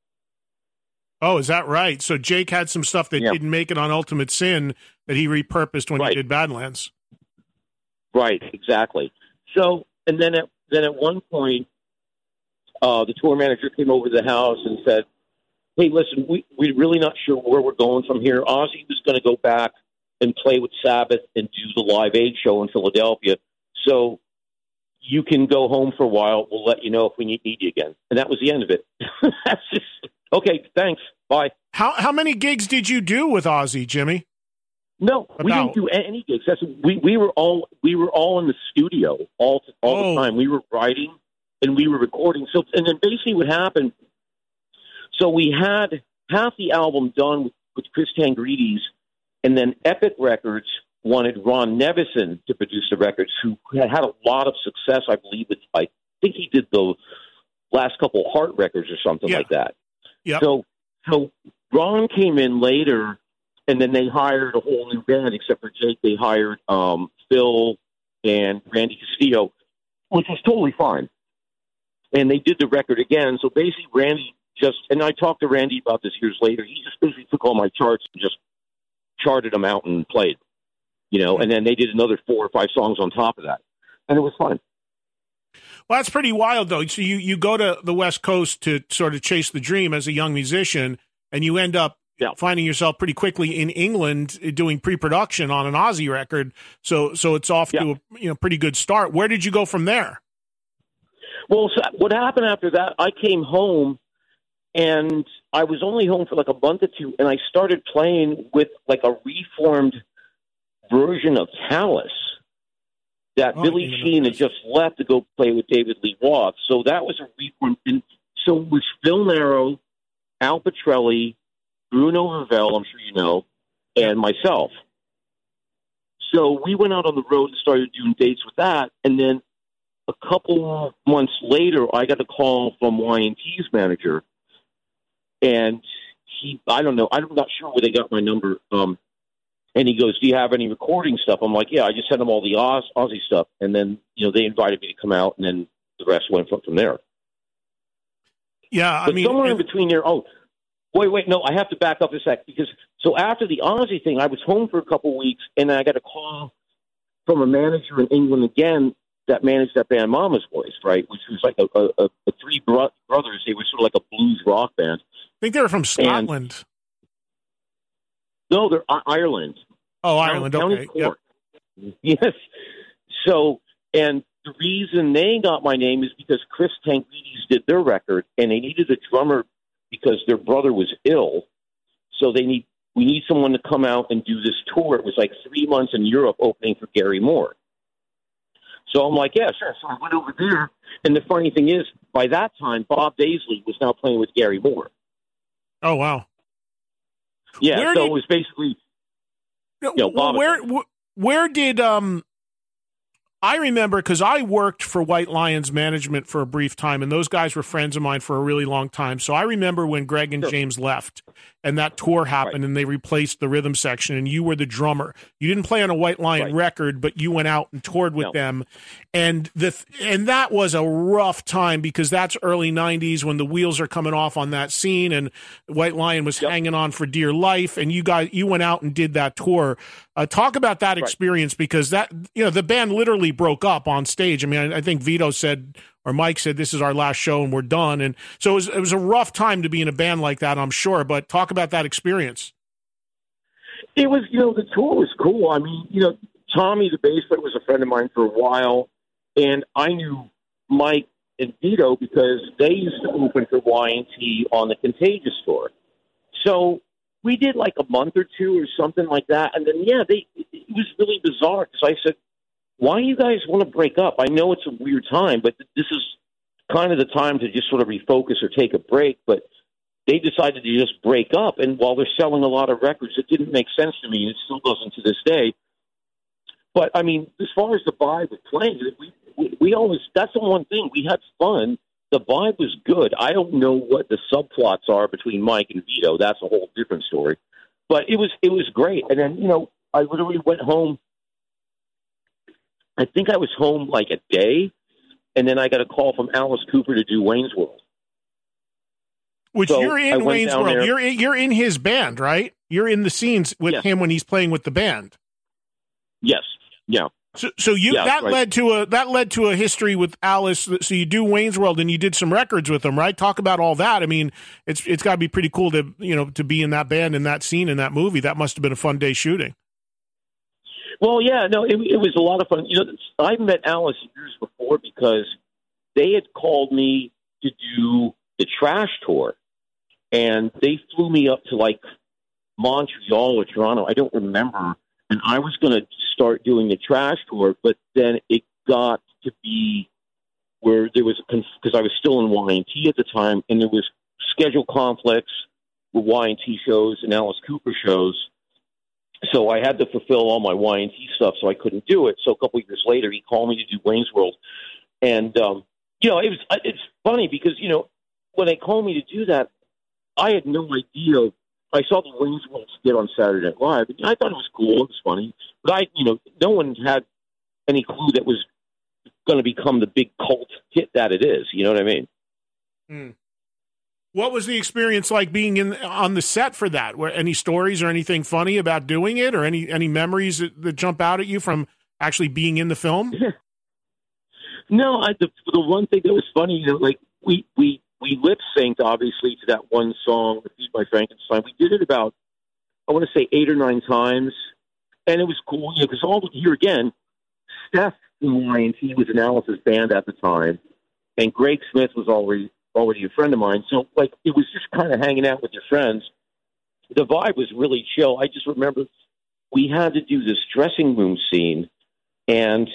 Oh, is that right? So Jake had some stuff that didn't make it on Ultimate Sin that he repurposed when he did Badlands. Right, exactly. So, and then at one point, the tour manager came over to the house and said, "Hey, listen, we're really not sure where we're going from here. Ozzy was going to go back and play with Sabbath and do the Live Aid show in Philadelphia. So you can go home for a while. We'll let you know if we need you again." And that was the end of it. That's just, okay, thanks, bye. How many gigs did you do with Ozzy, Jimmy? No, we didn't do any gigs. We were all in the studio all the time. We were writing and we were recording. So, and then basically what happened, so we had half the album done with Chris Tangrides, and then Epic Records wanted Ron Nevison to produce the records, who had a lot of success, I believe. I think he did the last couple Heart records or something like that. Yeah. So Ron came in later, and then they hired a whole new band, except for Jake. They hired Phil and Randy Castillo, which was totally fine. And they did the record again. So basically, Randy and I talked to Randy about this years later. He just basically took all my charts and just charted them out and played, you know. And then they did another 4 or 5 songs on top of that, and it was fun. Well, that's pretty wild, though. So you go to the West Coast to sort of chase the dream as a young musician, and you end up finding yourself pretty quickly in England doing pre-production on an Ozzy record. So it's off to a pretty good start. Where did you go from there? Well, so what happened after that, I came home, and I was only home for like a month or two, and I started playing with like a reformed version of Talus that Billy Sheehan had just left to go play with David Lee Roth. So that was a reformed. And so it was Phil Narrow, Al Petrelli, Bruno Ravel, I'm sure you know, and myself. So we went out on the road and started doing dates with that. And then a couple months later, I got a call from Y&T's manager. And I'm not sure where they got my number. And he goes, "Do you have any recording stuff?" I'm like, "Yeah, I just sent him all the Ozzy stuff." And then, you know, they invited me to come out, and then the rest went from there. Yeah, but somewhere in between there, wait, no, I have to back up a sec, because so after the Ozzy thing, I was home for a couple of weeks, and I got a call from a manager in England again that managed that band Mama's Boys, right, which was like a 3 brothers. They were sort of like a blues rock band. I think they were from Scotland. No, they're Ireland. Oh, Ireland, okay. Yep. Yes. So, and the reason they got my name is because Chris Tangrides did their record, and they needed a drummer because their brother was ill. So we need someone to come out and do this tour. It was like 3 months in Europe opening for Gary Moore. So I'm like, yeah, sure. So I went over there. And the funny thing is, by that time, Bob Daisley was now playing with Gary Moore. Oh, wow. Yeah, it was basically, Bob. Where did I remember, because I worked for White Lions Management for a brief time, and those guys were friends of mine for a really long time. So I remember when Greg and James left, and that tour happened, and they replaced the rhythm section, and you were the drummer. You didn't play on a White Lion record, but you went out and toured with them, and that was a rough time, because that's early '90s when the wheels are coming off on that scene, and White Lion was hanging on for dear life, and you went out and did that tour. Talk about that experience, because that, the band literally broke up on stage. I mean, I think Vito said, or Mike said, this is our last show and we're done. And so it was a rough time to be in a band like that, I'm sure. But talk about that experience. It was, the tour was cool. I mean, Tommy, the bass player, was a friend of mine for a while, and I knew Mike and Vito because they used to open for Y&T on the Contagious tour. So we did like a month or two or something like that. And then, it was really bizarre, because I said, why do you guys want to break up? I know it's a weird time, but this is kind of the time to just sort of refocus or take a break. But they decided to just break up. And while they're selling a lot of records, it didn't make sense to me. And it still doesn't to this day. But, I mean, as far as the vibe of playing, we always, that's the one thing. We had fun. The vibe was good. I don't know what the subplots are between Mike and Vito. That's a whole different story. But it was great. And then, I literally went home. I think I was home like a day, and then I got a call from Alice Cooper to do Wayne's World. Which so you're in Wayne's World. You're in his band, right? You're in the scenes with him when he's playing with the band. Yes. Yeah. So led to a history with Alice. So you do Wayne's World, and you did some records with him, right? Talk about all that. I mean, it's got to be pretty cool to to be in that band, in that scene, in that movie. That must have been a fun day shooting. Well, yeah, no, it was a lot of fun. I met Alice years before because they had called me to do the Trash tour, and they flew me up to like Montreal or Toronto. I don't remember. And I was going to start doing the Trash tour, but then it got to be where there was because I was still in Y&T at the time, and there was schedule conflicts with Y&T shows and Alice Cooper shows. So I had to fulfill all my Y&T stuff, so I couldn't do it. So a couple of years later, he called me to do Wayne's World, and it's funny because when they called me to do that, I had no idea. I saw the Wayne's World skit on Saturday Night Live, and I thought it was cool. It was funny, but no one had any clue that was going to become the big cult hit that it is. You know what I mean? Mm. What was the experience like being on the set for that? Were any stories or anything funny about doing it, or any memories that jump out at you from actually being in the film? No, the one thing that was funny, we lip synced obviously to that one song, "Feed My Frankenstein." We did it about, I want to say 8 or 9 times, and it was cool because here again, Steph from Y&T was in Alice's band at the time, and Greg Smith was already a friend of mine. So, it was just kind of hanging out with your friends. The vibe was really chill. I just remember we had to do this dressing room scene, and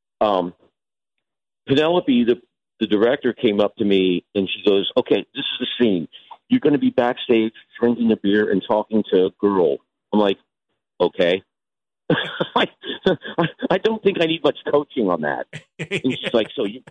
Penelope, the director, came up to me, and she goes, "Okay, this is the scene. You're going to be backstage drinking a beer and talking to a girl." I'm like, "Okay." I don't think I need much coaching on that. And she's like,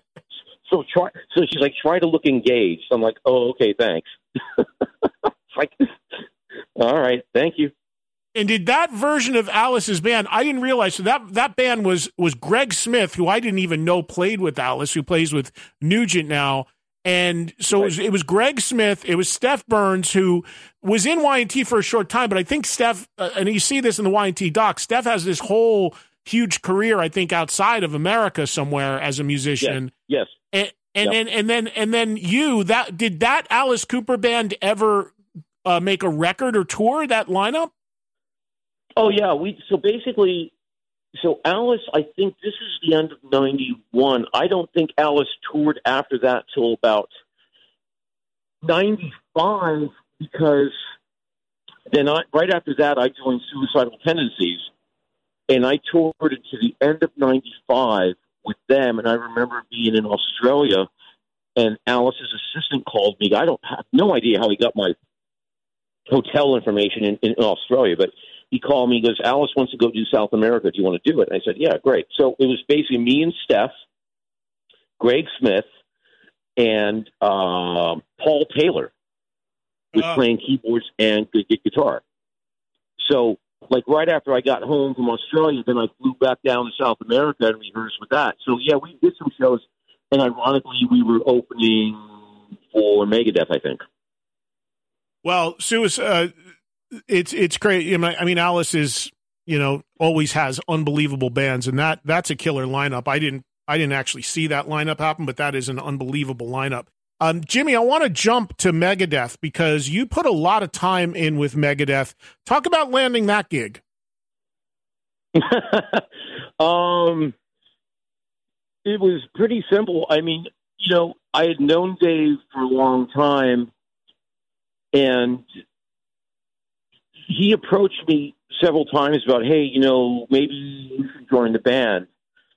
try to look engaged. I'm like, "Oh, okay, thanks." It's like, all right, thank you. And did that version of Alice's band, I didn't realize, so that band was Greg Smith, who I didn't even know played with Alice, who plays with Nugent now. And so it was Greg Smith, it was Steph Burns, who was in Y&T for a short time, but I think Steph, and you see this in the Y&T doc, Steph has this whole huge career, I think, outside of America somewhere as a musician. Yes. And then did that Alice Cooper band ever make a record or tour, that lineup? Oh yeah, so Alice, I think this is the end of '91. I don't think Alice toured after that till about '95, because then right after that I joined Suicidal Tendencies, and I toured to the end of '95 with them. And I remember being in Australia, and Alice's assistant called me. I have no idea how he got my hotel information in Australia, but he called me. He goes, Alice wants to go do South America. Do you want to do it? And I said, yeah, great. So it was basically me and Steph, Greg Smith, and Paul Taylor was playing keyboards and guitar. So, like, right after I got home from Australia, then I flew back down to South America and rehearsed with that. So, yeah, we did some shows, and ironically, we were opening for Megadeth, I think. Well, Sue, it's great. I mean, Alice is, always has unbelievable bands, and that's a killer lineup. I didn't actually see that lineup happen, but that is an unbelievable lineup. Jimmy, I want to jump to Megadeth because you put a lot of time in with Megadeth. Talk about landing that gig. It was pretty simple. I mean, I had known Dave for a long time, and he approached me several times about, hey, maybe you should join the band.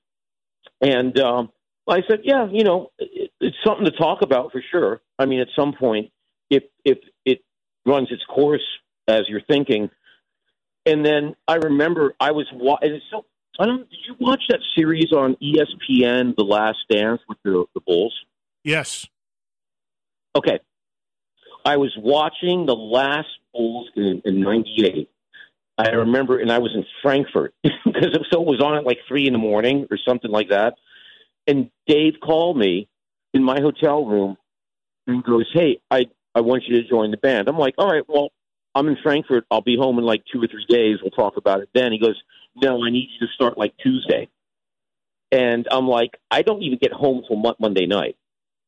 And I said, yeah, it's something to talk about for sure. I mean, at some point, if it runs its course as you're thinking. And then I remember I was did you watch that series on ESPN, The Last Dance with the Bulls? Yes. Okay. I was watching the last Bulls in 98. I remember, and I was in Frankfurt because it was on at like 3 a.m. or something like that. And Dave called me in my hotel room and goes, hey, I want you to join the band. I'm like, all right, well, I'm in Frankfurt. I'll be home in like 2 or 3 days. We'll talk about it then. He goes, no, I need you to start like Tuesday. And I'm like, I don't even get home till Monday night.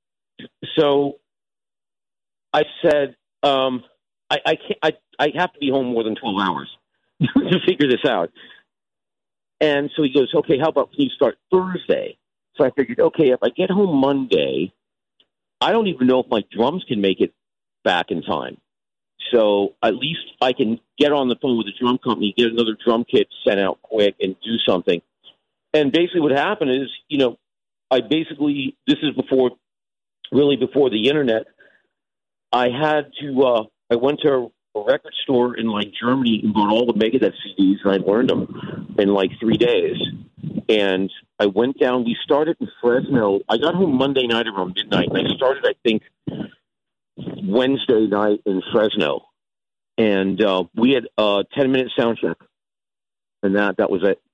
So I said, I can't. I have to be home more than 12 hours to figure this out. And so he goes, okay, how about can you start Thursday? So I figured, okay, if I get home Monday, I don't even know if my drums can make it back in time. So at least I can get on the phone with the drum company, get another drum kit sent out quick, and do something. And basically what happened is, this is before the internet. I went to a record store in like Germany and bought all the Megadeth CDs, and I learned them in like 3 days. And I went down. We started in Fresno. I got home Monday night around midnight, and I started, I think, Wednesday night in Fresno. And we had a 10-minute sound check, and that was it.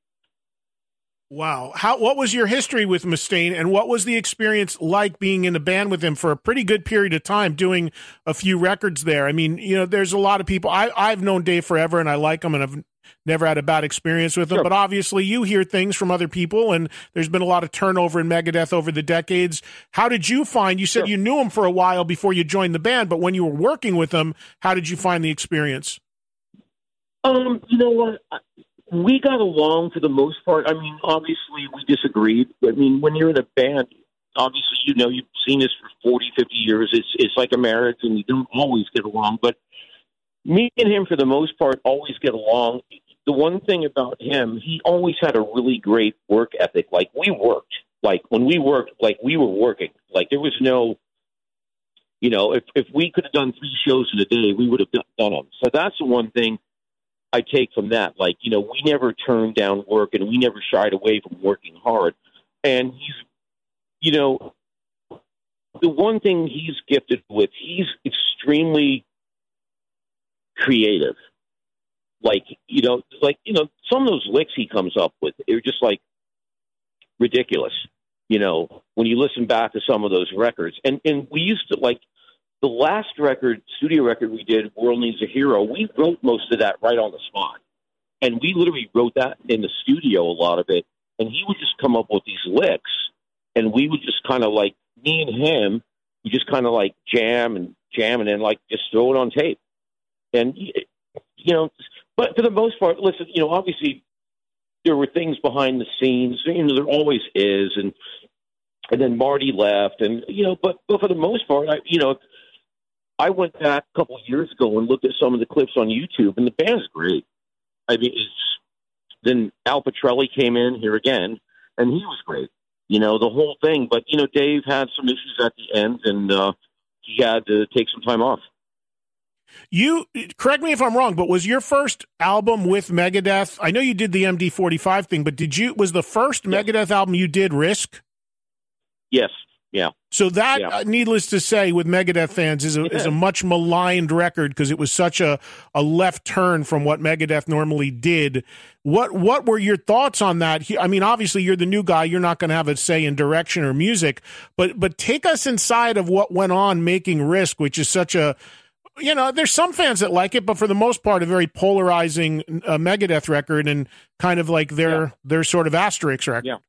Wow. What was your history with Mustaine, and what was the experience like being in a band with him for a pretty good period of time, doing a few records there? I mean, there's a lot of people. I've known Dave forever, and I like him, and I've never had a bad experience with him. Sure. But obviously you hear things from other people, and there's been a lot of turnover in Megadeth over the decades. How did you find, you said you knew him for a while before you joined the band, but when you were working with him, how did you find the experience? You know what? We got along for the most part. I mean, obviously we disagreed. I mean, when you're in a band, obviously, you've seen this for 40, 50 years. It's like a marriage, and you don't always get along. But me and him, for the most part, always get along. The one thing about him, he always had a really great work ethic. Like, we worked. Like, when we worked, like, we were working. Like, there was no, if we could have done 3 shows in a day, we would have done them. So that's the one thing I take from that. Like, we never turned down work, and we never shied away from working hard. And he's, the one thing he's gifted with, he's extremely creative. Some of those licks he comes up with, they're just like ridiculous. When you listen back to some of those records, and we used to, like, the last studio record we did, World Needs a Hero, we wrote most of that right on the spot. And we literally wrote that in the studio, a lot of it. And he would just come up with these licks, and we would just kind of like, me and him, we just kind of like jam and then like just throw it on tape. And, but for the most part, listen, obviously there were things behind the scenes, there always is. And then Marty left, and, but for the most part, I went back a couple of years ago and looked at some of the clips on YouTube, and the band's great. I mean, then Al Pitrelli came in here again, and he was great, the whole thing. But, Dave had some issues at the end, and he had to take some time off. You correct me if I'm wrong, but was your first album with Megadeth? I know you did the MD45 thing, but was the first Megadeth album you did Risk? Yes. Yeah. So that, needless to say, with Megadeth fans, is a much maligned record because it was such a left turn from what Megadeth normally did. What were your thoughts on that? I mean, obviously, you're the new guy. You're not going to have a say in direction or music, but take us inside of what went on making Risk, which is such a, there's some fans that like it, but for the most part, a very polarizing Megadeth record and kind of like their sort of asterisk record. Yeah.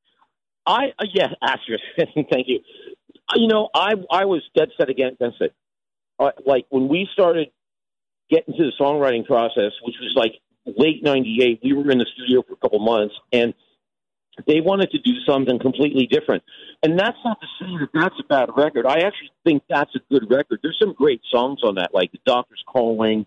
Asterisk. Thank you. I was dead set against it. Like when we started getting to the songwriting process, which was like late '98, we were in the studio for a couple months, and they wanted to do something completely different. And that's not to say that that's a bad record. I actually think that's a good record. There's some great songs on that, like The Doctor's Calling,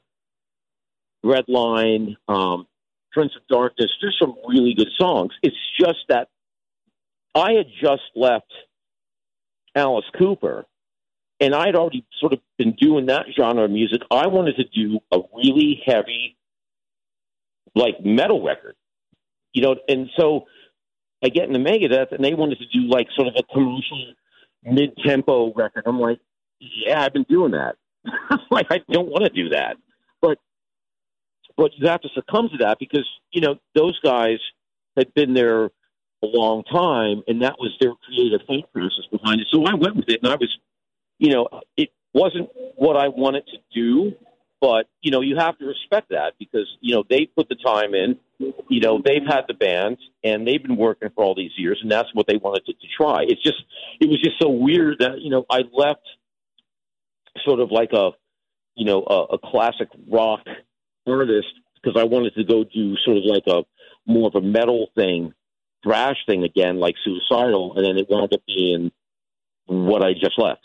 Redline, Prince of Darkness. There's some really good songs. It's just that I had just left Alice Cooper, and I had already sort of been doing that genre of music. I wanted to do a really heavy, like, metal record, and so I get into Megadeth, and they wanted to do, like, sort of a commercial mid-tempo record. I'm like, yeah, I've been doing that. Like, I don't want to do that. But you have to succumb to that because, those guys had been there a long time, and that was their creative thought process behind it. So I went with it, and I was, it wasn't what I wanted to do, but, you have to respect that because, they put the time in, they've had the band, and they've been working for all these years, and that's what they wanted to try. It was just so weird that, I left sort of like a classic rock artist because I wanted to go do sort of like a more of a metal thing, thrash thing again, like Suicidal, and then it wound up being what I just left.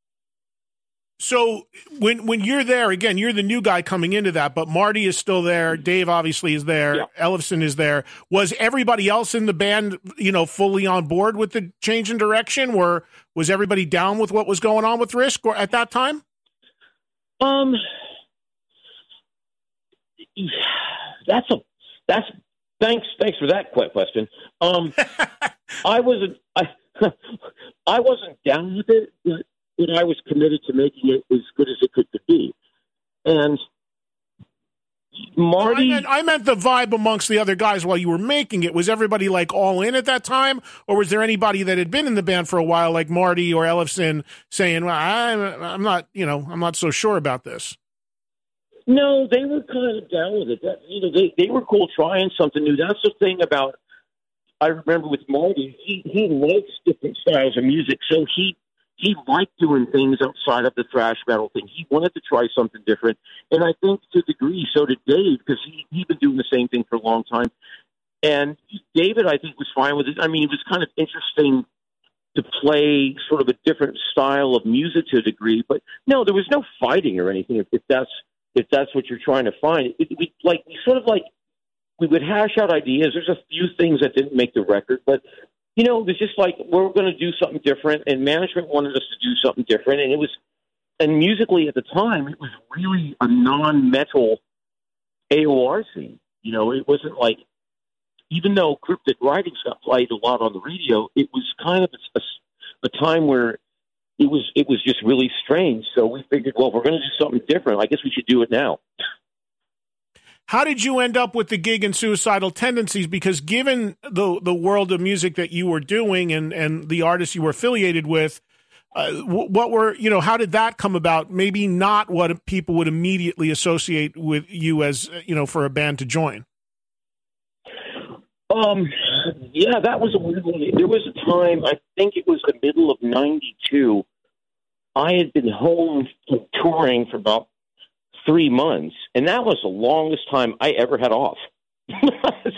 So when you're there, again, you're the new guy coming into that, but Marty is still there. Dave obviously is there. Yeah. Ellefson is there. Was everybody else in the band, fully on board with the change in direction? Or was everybody down with what was going on with Risk or at that time? Thanks for that question. I wasn't down with it, but I was committed to making it as good as it could be. And Marty, I meant the vibe amongst the other guys while you were making it. Was everybody like all in at that time, or was there anybody that had been in the band for a while, like Marty or Ellefson, saying, "Well, I'm not, I'm not so sure about this"? No, they were kind of down with it. They were cool trying something new. That's the thing about. I remember with Marty, he likes different styles of music, so he liked doing things outside of the thrash metal thing. He wanted to try something different, and I think to a degree so did Dave because he'd been doing the same thing for a long time. And David, I think, was fine with it. I mean, it was kind of interesting to play sort of a different style of music to a degree, but no, there was no fighting or anything. If that's what you're trying to find, we would hash out ideas. There's a few things that didn't make the record, but it was just like we're going to do something different, and management wanted us to do something different, and musically at the time it was really a non-metal AOR scene. It wasn't like, even though Cryptic Writings got played a lot on the radio, it was kind of a time where it was just really strange. So we figured, well, if we're going to do something different, I guess we should do it now. How did you end up with the gig in Suicidal Tendencies? Because given the world of music that you were doing and the artists you were affiliated with, how did that come about? Maybe not what people would immediately associate with you as, for a band to join. Yeah, that was a weird one. There was a time, I think it was the middle of '92, I had been home touring for about 3 months, and that was the longest time I ever had off. It's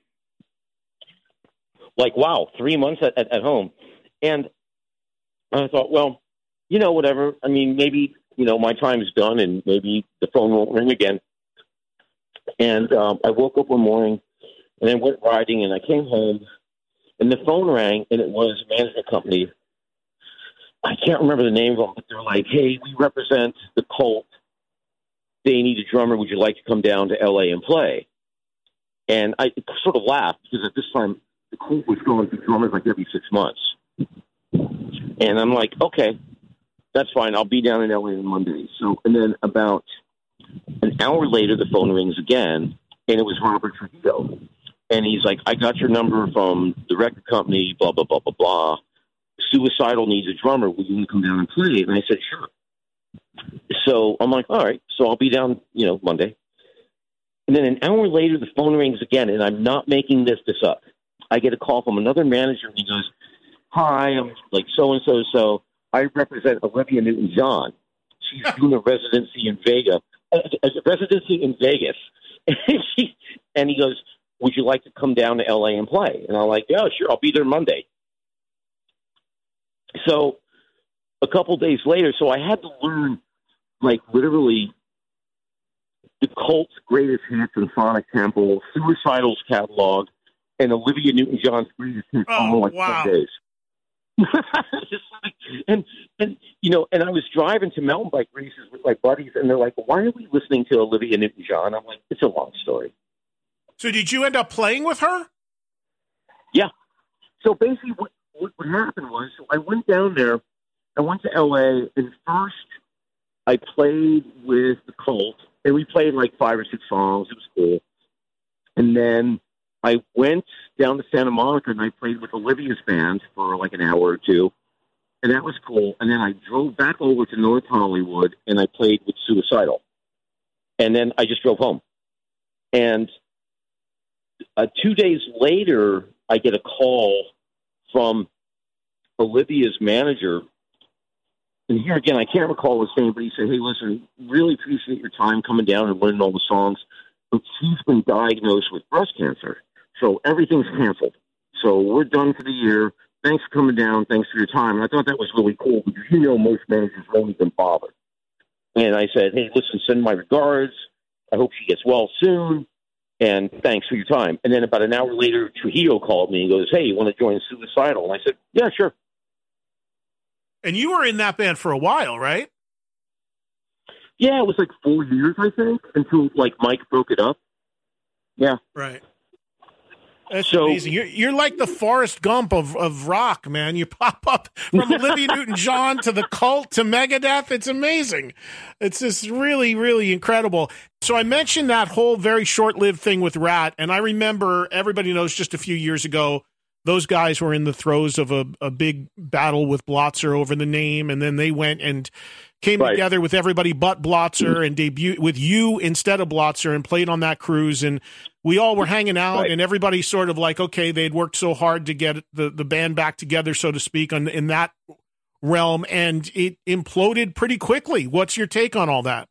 like, wow, 3 months at home. And I thought, well, whatever. I mean, maybe, my time's done and maybe the phone won't ring again. And I woke up one morning and then went riding, and I came home, and the phone rang, and it was a management company. I can't remember the name of them, but they're like, hey, we represent the Cult. they need a drummer. Would you like to come down to L.A. and play? And I sort of laughed because at this time, the Cult was going through drummers like every 6 months. And I'm like, okay, that's fine. I'll be down in L.A. on Monday. So, and then about an hour later, the phone rings again, and it was Robert Trujillo. And he's like, I got your number from the record company, blah, blah, blah, blah, blah. Suicidal needs a drummer. Will you come down and play? And I said, sure. So I'm like, all right. So I'll be down, Monday. And then an hour later, the phone rings again, and I'm not making this up. I get a call from another manager, and he goes, hi, I'm like so-and-so. I represent Olivia Newton-John. She's doing a residency in Vegas. And he goes, would you like to come down to L.A. and play? And I'm like, yeah, sure, I'll be there Monday. So a couple days later, so I had to learn, like, literally the Cult's greatest hits and Sonic Temple, Suicidal's catalog, and Olivia Newton-John's greatest hits all in like 10 days. and I was driving to mountain bike races with my buddies, and they're like, why are we listening to Olivia Newton-John? I'm like, it's a long story. So did you end up playing with her? Yeah. So basically what happened was, so I went down there, I went to L.A., and first I played with the Cult, and we played like 5 or 6 songs. It was cool. And then I went down to Santa Monica, and I played with Olivia's band for like an hour or two, and that was cool. And then I drove back over to North Hollywood, and I played with Suicidal. And then I just drove home. And 2 days later, I get a call from Olivia's manager. And here again, I can't recall his name, but he said, hey, listen, really appreciate your time coming down and learning all the songs. But she's been diagnosed with breast cancer. So everything's canceled. So we're done for the year. Thanks for coming down. Thanks for your time. And I thought that was really cool because, most managers won't even bother. And I said, hey, listen, send my regards. I hope she gets well soon. And thanks for your time. And then about an hour later, Trujillo called me and goes, hey, you want to join Suicidal? And I said, yeah, sure. And you were in that band for a while, right? Yeah, it was like 4 years, I think, until like Mike broke it up. Yeah. Right. That's amazing. You're like the Forrest Gump of rock, man. You pop up from Olivia Newton-John to the Cult to Megadeth. It's amazing. It's just really, really incredible. So I mentioned that whole very short-lived thing with Rat, and I remember, everybody knows, just a few years ago, those guys were in the throes of a big battle with Blotzer over the name, and then they went and came together with everybody but Blotzer and debuted with you instead of Blotzer and played on that cruise, and we all were hanging out, and everybody sort of like, okay, they'd worked so hard to get the band back together, so to speak, in that realm, and it imploded pretty quickly. What's your take on all that?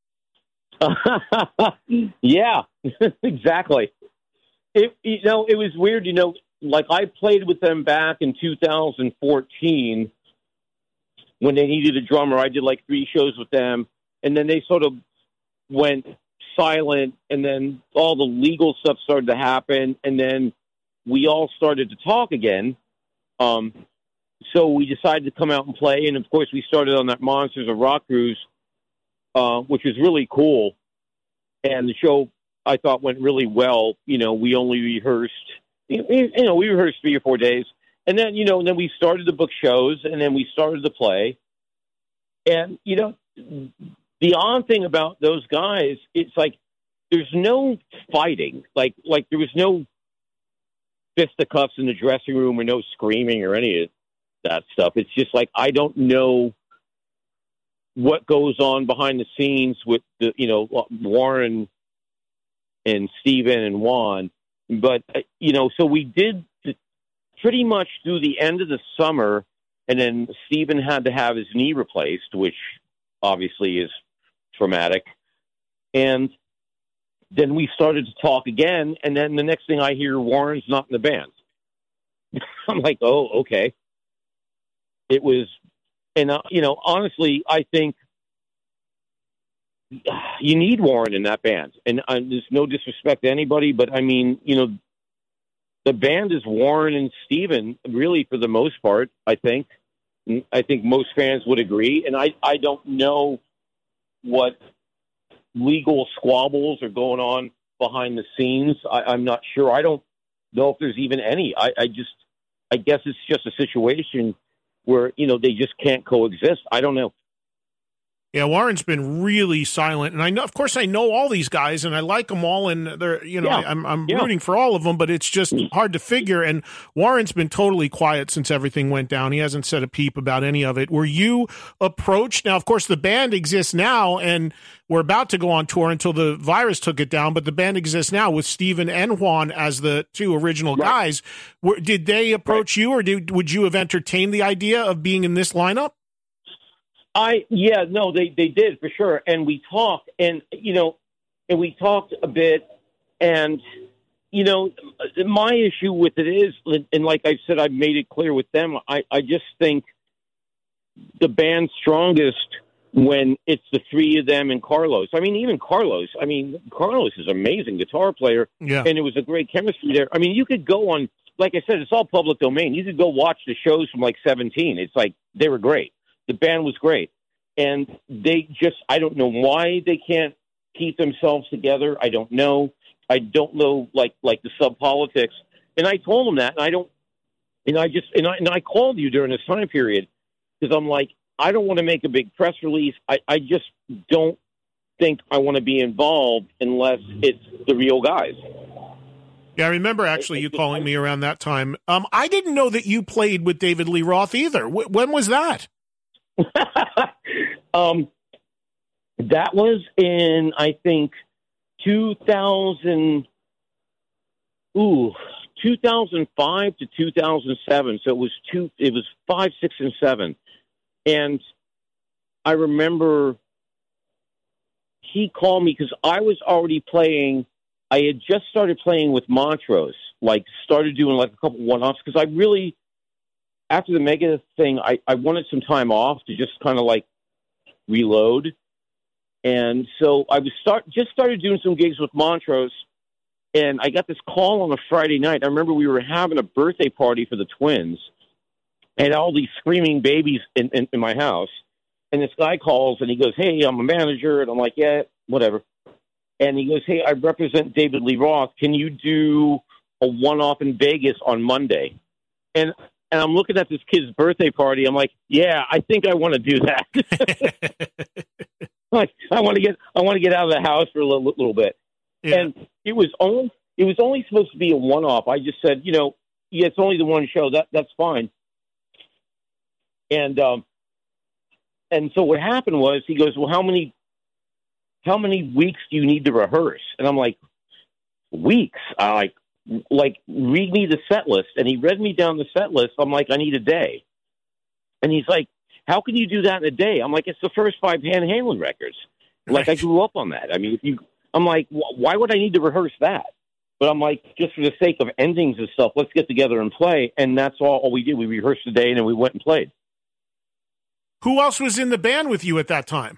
Yeah, exactly. It was weird, like I played with them back in 2014 when they needed a drummer. I did like 3 shows with them, and then they sort of went silent, and then all the legal stuff started to happen, and then we all started to talk again. So we decided to come out and play, and of course we started on that Monsters of Rock cruise, which was really cool. And the show, I thought, went really well. We only rehearsed, we rehearsed 3 or 4 days. And then, then we started to book shows, and then we started to play. And, the odd thing about those guys, it's like there's no fighting. Like there was no fisticuffs in the dressing room or no screaming or any of that stuff. It's just like I don't know what goes on behind the scenes with the, Warren and Steven and Juan. But, so we did pretty much through the end of the summer, and then Steven had to have his knee replaced, which obviously is traumatic. And then we started to talk again, and then the next thing I hear, Warren's not in the band. I'm like, oh, okay. It was, and, honestly, I think you need Warren in that band. And there's no disrespect to anybody, but I mean, the band is Warren and Steven, really, for the most part, I think. I think most fans would agree. And I don't know what legal squabbles are going on behind the scenes. I'm not sure. I don't know if there's even any. I guess it's just a situation where, they just can't coexist. I don't know. Yeah, Warren's been really silent, and of course, I know all these guys, and I like them all, and they're, I'm rooting for all of them, but it's just hard to figure. And Warren's been totally quiet since everything went down. He hasn't said a peep about any of it. Were you approached? Now, of course, the band exists now, and we're about to go on tour until the virus took it down. But the band exists now with Steven and Juan as the two original guys. Did they approach you, or would you have entertained the idea of being in this lineup? They did for sure. And we talked and we talked a bit, and, my issue with it is, and like I said, I've made it clear with them, I just think the band's strongest when it's the three of them and Carlos. I mean, even Carlos. I mean, Carlos is an amazing guitar player, and it was a great chemistry there. I mean, you could go on, like I said, it's all public domain. You could go watch the shows from like 17. It's like, they were great. The band was great. And I don't know why they can't keep themselves together. I don't know. I don't know, like the sub-politics. And I told them that, and I called you during this time period because I'm like, I don't want to make a big press release. I just don't think I want to be involved unless it's the real guys. Yeah, I remember actually you calling me around that time. I didn't know that you played with David Lee Roth either. When was that? That was in, I think, 2005 to 2007. So it was 5, 6, and 7. And I remember he called me because I was already playing. I had just started playing with Montrose, started doing a couple one-offs because I really, after the Mega thing, I wanted some time off to just kind of reload. And so I just started doing some gigs with Montrose, and I got this call on a Friday night. I remember we were having a birthday party for the twins, and all these screaming babies in my house. And this guy calls, and he goes, "Hey, I'm a manager." And I'm like, "Yeah, whatever." And he goes, "Hey, I represent David Lee Roth. Can you do a one-off in Vegas on Monday?" And I'm looking at this kid's birthday party. I'm like, "Yeah, I think I want to do that." I want to get out of the house for a little bit. Yeah. And it was only supposed to be a one-off. I just said, yeah, it's only the one show. That's fine. And so what happened was he goes, "Well, how many weeks do you need to rehearse?" And I'm like, "Weeks?" I read me the set list. And he read me down the set list. I'm like, "I need a day." And he's like, "How can you do that in a day?" I'm like, "It's the first 5 Van Halen records. Right. I grew up on that. I mean, I'm like, why would I need to rehearse that?" But I'm like, just for the sake of endings and stuff, let's get together and play. And that's all we did. We rehearsed the day, and then we went and played. Who else was in the band with you at that time?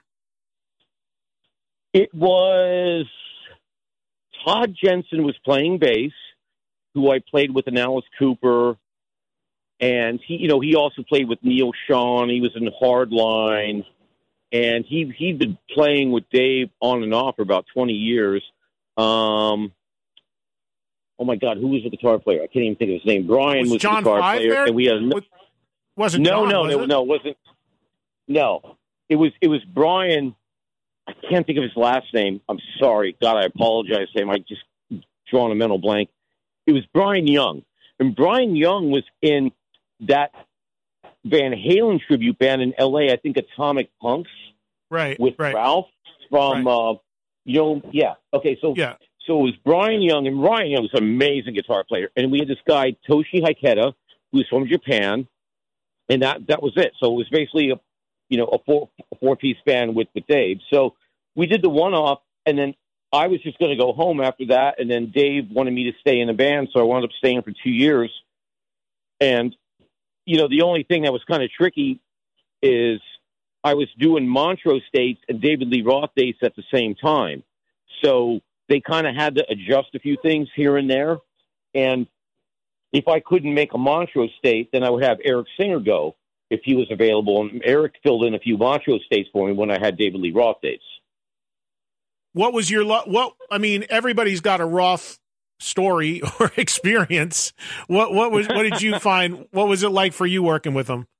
It was Todd Jensen was playing bass, who I played with in Alice Cooper. And he also played with Neil Schon. He was in Hardline. And he'd been playing with Dave on and off for about 20 years. Oh my God, who was the guitar player? I can't even think of his name. Brian was the guitar player. There? And we had wasn't John, it wasn't. No, it was Brian. I can't think of his last name. I'm sorry. God, I apologize to him. I just drawn a mental blank. It was Brian Young. And Brian Young was in that Van Halen tribute band in L.A., I think Atomic Punks. Right. With Ralph from, yeah. Okay, so it was Brian Young, and Brian Young was an amazing guitar player. And we had this guy, Toshi Hiketa, who was from Japan, and that was it. So it was basically a four-piece band with Dave. So we did the one-off, and then I was just going to go home after that, and then Dave wanted me to stay in the band, so I wound up staying for 2 years. And, the only thing that was kind of tricky is I was doing Montrose dates and David Lee Roth dates at the same time. So they kind of had to adjust a few things here and there. And if I couldn't make a Montrose date, then I would have Eric Singer go if he was available. And Eric filled in a few Montrose dates for me when I had David Lee Roth dates. What was your I mean, everybody's got a rough story or experience. What did you find? What was it like for you working with them?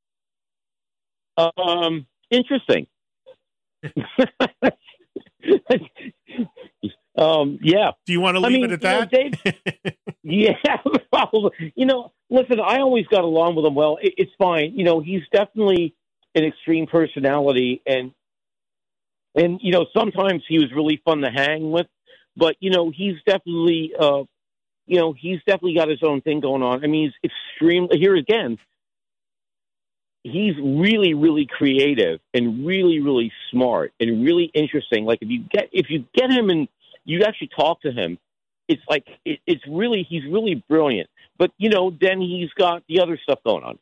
Interesting. Yeah. Do you want to leave it at that? Dave, yeah, probably. Listen, I always got along with him well. It's fine. He's definitely an extreme personality, and sometimes he was really fun to hang with. But he's definitely got his own thing going on. I mean, he's extremely here again. He's really, really creative and really, really smart and really interesting. Like if you get him and you actually talk to him, it's like he's really brilliant. But then he's got the other stuff going on.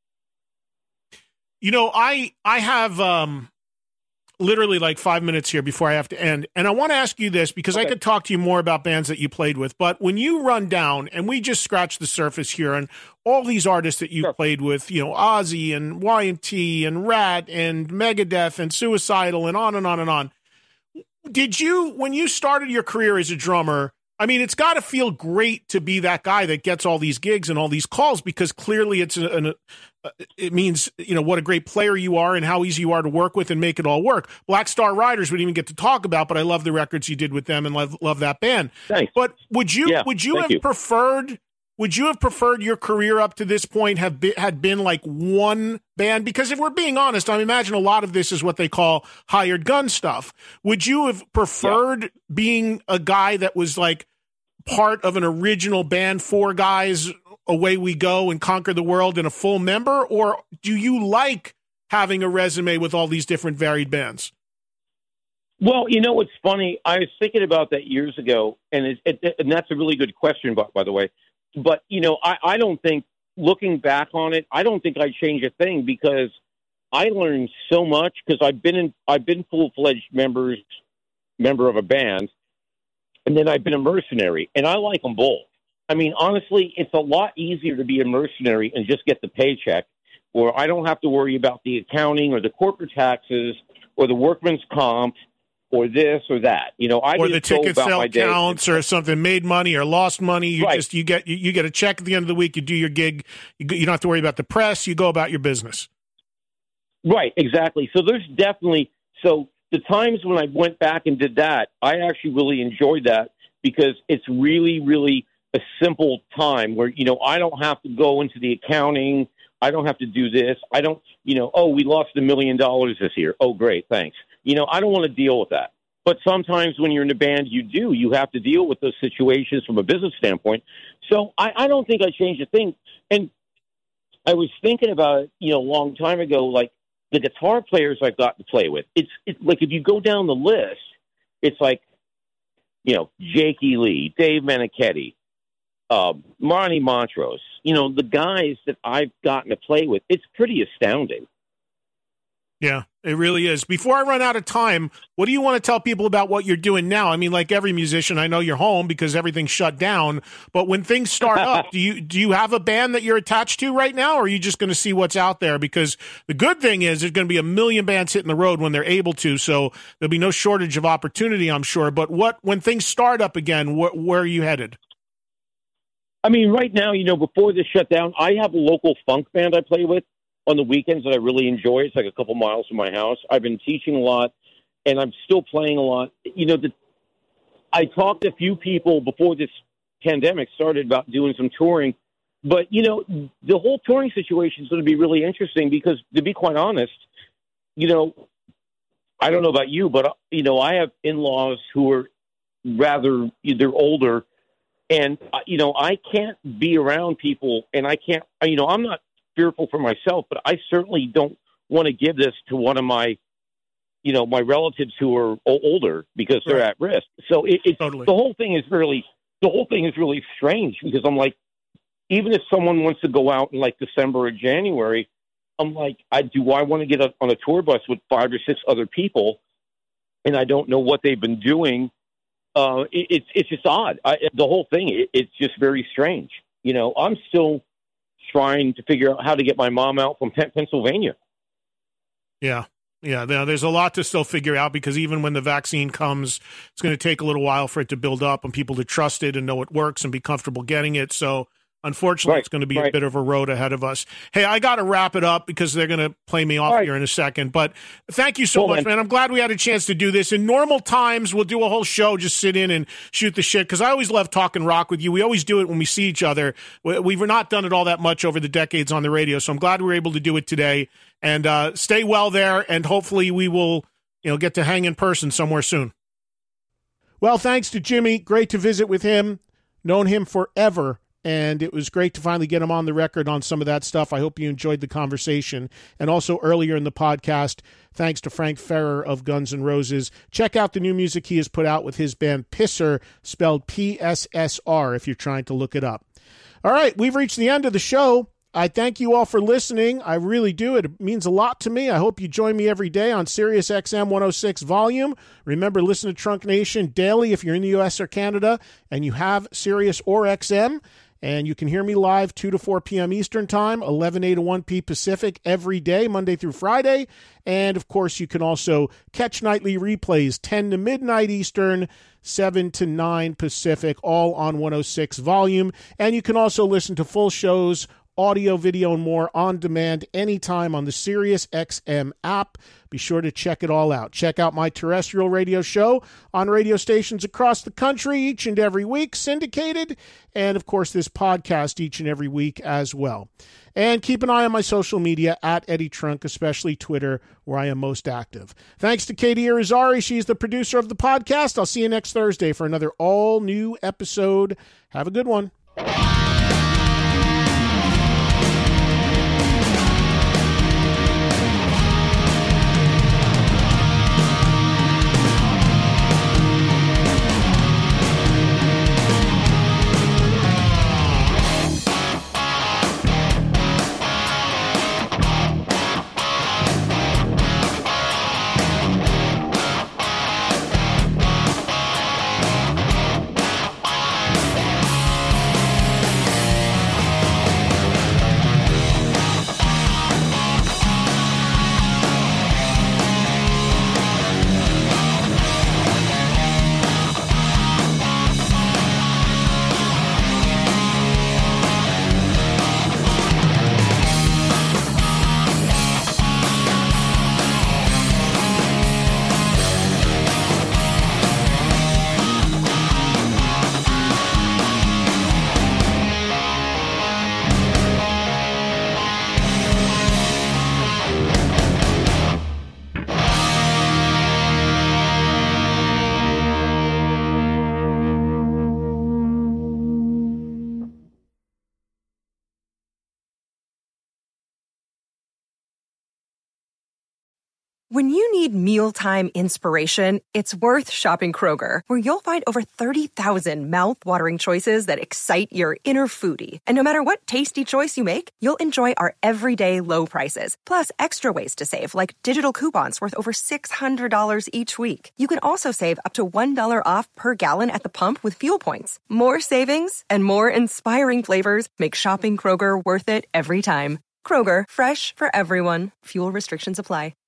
I have literally like 5 minutes here before I have to end, and I want to ask you this because I could talk to you more about bands that you played with. But when you run down, and we just scratched the surface here, and all these artists that you played with, Ozzy and Y&T and Rat and Megadeth and Suicidal and on and on and on. Did you, when you started your career as a drummer, I mean, it's got to feel great to be that guy that gets all these gigs and all these calls, because clearly it means, what a great player you are and how easy you are to work with and make it all work. Black Star Riders we didn't even get to talk about, but I love the records you did with them and love that band. Thanks. But would you have preferred your career up to this point had been like one band? Because if we're being honest, I imagine a lot of this is what they call hired gun stuff. Would you have preferred being a guy that was like part of an original band, 4 guys, away we go and conquer the world, and a full member? Or do you like having a resume with all these different varied bands? Well, what's funny, I was thinking about that years ago, and that's a really good question, by the way. But, I don't think, looking back on it, I don't think I'd change a thing, because I learned so much, because I've been full-fledged member of a band, and then I've been a mercenary, and I like them both. I mean, honestly, it's a lot easier to be a mercenary and just get the paycheck, where I don't have to worry about the accounting or the corporate taxes or the workman's comp or this or that. Or the ticket sale counts or something, made money or lost money. You get a check at the end of the week. You do your gig. You don't have to worry about the press. You go about your business. Right, exactly. So there's definitely the times when I went back and did that, I actually really enjoyed that, because it's really, really a simple time where, I don't have to go into the accounting. I don't have to do this. I don't, we lost $1 million this year. Oh, great. Thanks. I don't want to deal with that. But sometimes when you're in a band, you have to deal with those situations from a business standpoint. So I don't think I changed a thing. And I was thinking about it, a long time ago, like the guitar players I've got to play with. It's like, if you go down the list, it's like, Jakey Lee, Dave Meniketti, Marnie Montrose, the guys that I've gotten to play with. It's pretty astounding. Yeah, it really is. Before I run out of time, what do you want to tell people about what you're doing now? I mean, like every musician, I know you're home because everything's shut down. But when things start up, do you have a band that you're attached to right now, or are you just going to see what's out there? Because the good thing is there's going to be 1 million bands hitting the road when they're able to, so there'll be no shortage of opportunity, I'm sure. But when things start up again, where are you headed? I mean, right now, before this shutdown, I have a local funk band I play with on the weekends that I really enjoy. It's like a couple miles from my house. I've been teaching a lot, and I'm still playing a lot. I talked to a few people before this pandemic started about doing some touring, but, the whole touring situation is going to be really interesting because, to be quite honest, I don't know about you, but, I have in-laws who are rather, they're older, and, I can't be around people, and I can't, I'm not fearful for myself, but I certainly don't want to give this to one of my, my relatives who are older because they're at risk. So it's totally. The whole thing is really strange, because I'm like, even if someone wants to go out in like December or January, I'm like, do I want to get on a tour bus with 5 or 6 other people, and I don't know what they've been doing? It's just odd. The whole thing, it's just very strange. I'm still trying to figure out how to get my mom out from Pennsylvania. Yeah, Yeah, there's a lot to still figure out because even when the vaccine comes, it's going to take a little while for it to build up and people to trust it and know it works and be comfortable getting it. So unfortunately, it's going to be a bit of a road ahead of us. Hey, I got to wrap it up because they're going to play me off here in a second. But thank you so much, man. I'm glad we had a chance to do this. In normal times, we'll do a whole show, just sit in and shoot the shit because I always love talking rock with you. We always do it when we see each other. We've not done it all that much over the decades on the radio, so I'm glad we were able to do it today. And stay well there, and hopefully we will get to hang in person somewhere soon. Well, thanks to Jimmy. Great to visit with him. Known him forever. And it was great to finally get him on the record on some of that stuff. I hope you enjoyed the conversation. And also earlier in the podcast, thanks to Frank Ferrer of Guns N' Roses. Check out the new music he has put out with his band Pisser, spelled P-S-S-R, if you're trying to look it up. All right, we've reached the end of the show. I thank you all for listening. I really do. It means a lot to me. I hope you join me every day on Sirius XM 106 Volume. Remember, listen to Trunk Nation daily if you're in the U.S. or Canada and you have Sirius or XM. And you can hear me live 2 to 4 p.m. Eastern Time, 11 a to 1 p. Pacific every day, Monday through Friday. And, of course, you can also catch nightly replays 10 to midnight Eastern, 7 to 9 Pacific, all on 106 Volume. And you can also listen to full shows, audio, video, and more on demand anytime on the Sirius XM app. Be sure to check it all out. Check out my terrestrial radio show on radio stations across the country each and every week, syndicated, and, of course, this podcast each and every week as well. And keep an eye on my social media at Eddie Trunk, especially Twitter, where I am most active. Thanks to Katie Irizarry. She's the producer of the podcast. I'll see you next Thursday for another all-new episode. Have a good one. When you need mealtime inspiration, it's worth shopping Kroger, where you'll find over 30,000 mouth-watering choices that excite your inner foodie. And no matter what tasty choice you make, you'll enjoy our everyday low prices, plus extra ways to save, like digital coupons worth over $600 each week. You can also save up to $1 off per gallon at the pump with fuel points. More savings and more inspiring flavors make shopping Kroger worth it every time. Kroger, fresh for everyone. Fuel restrictions apply.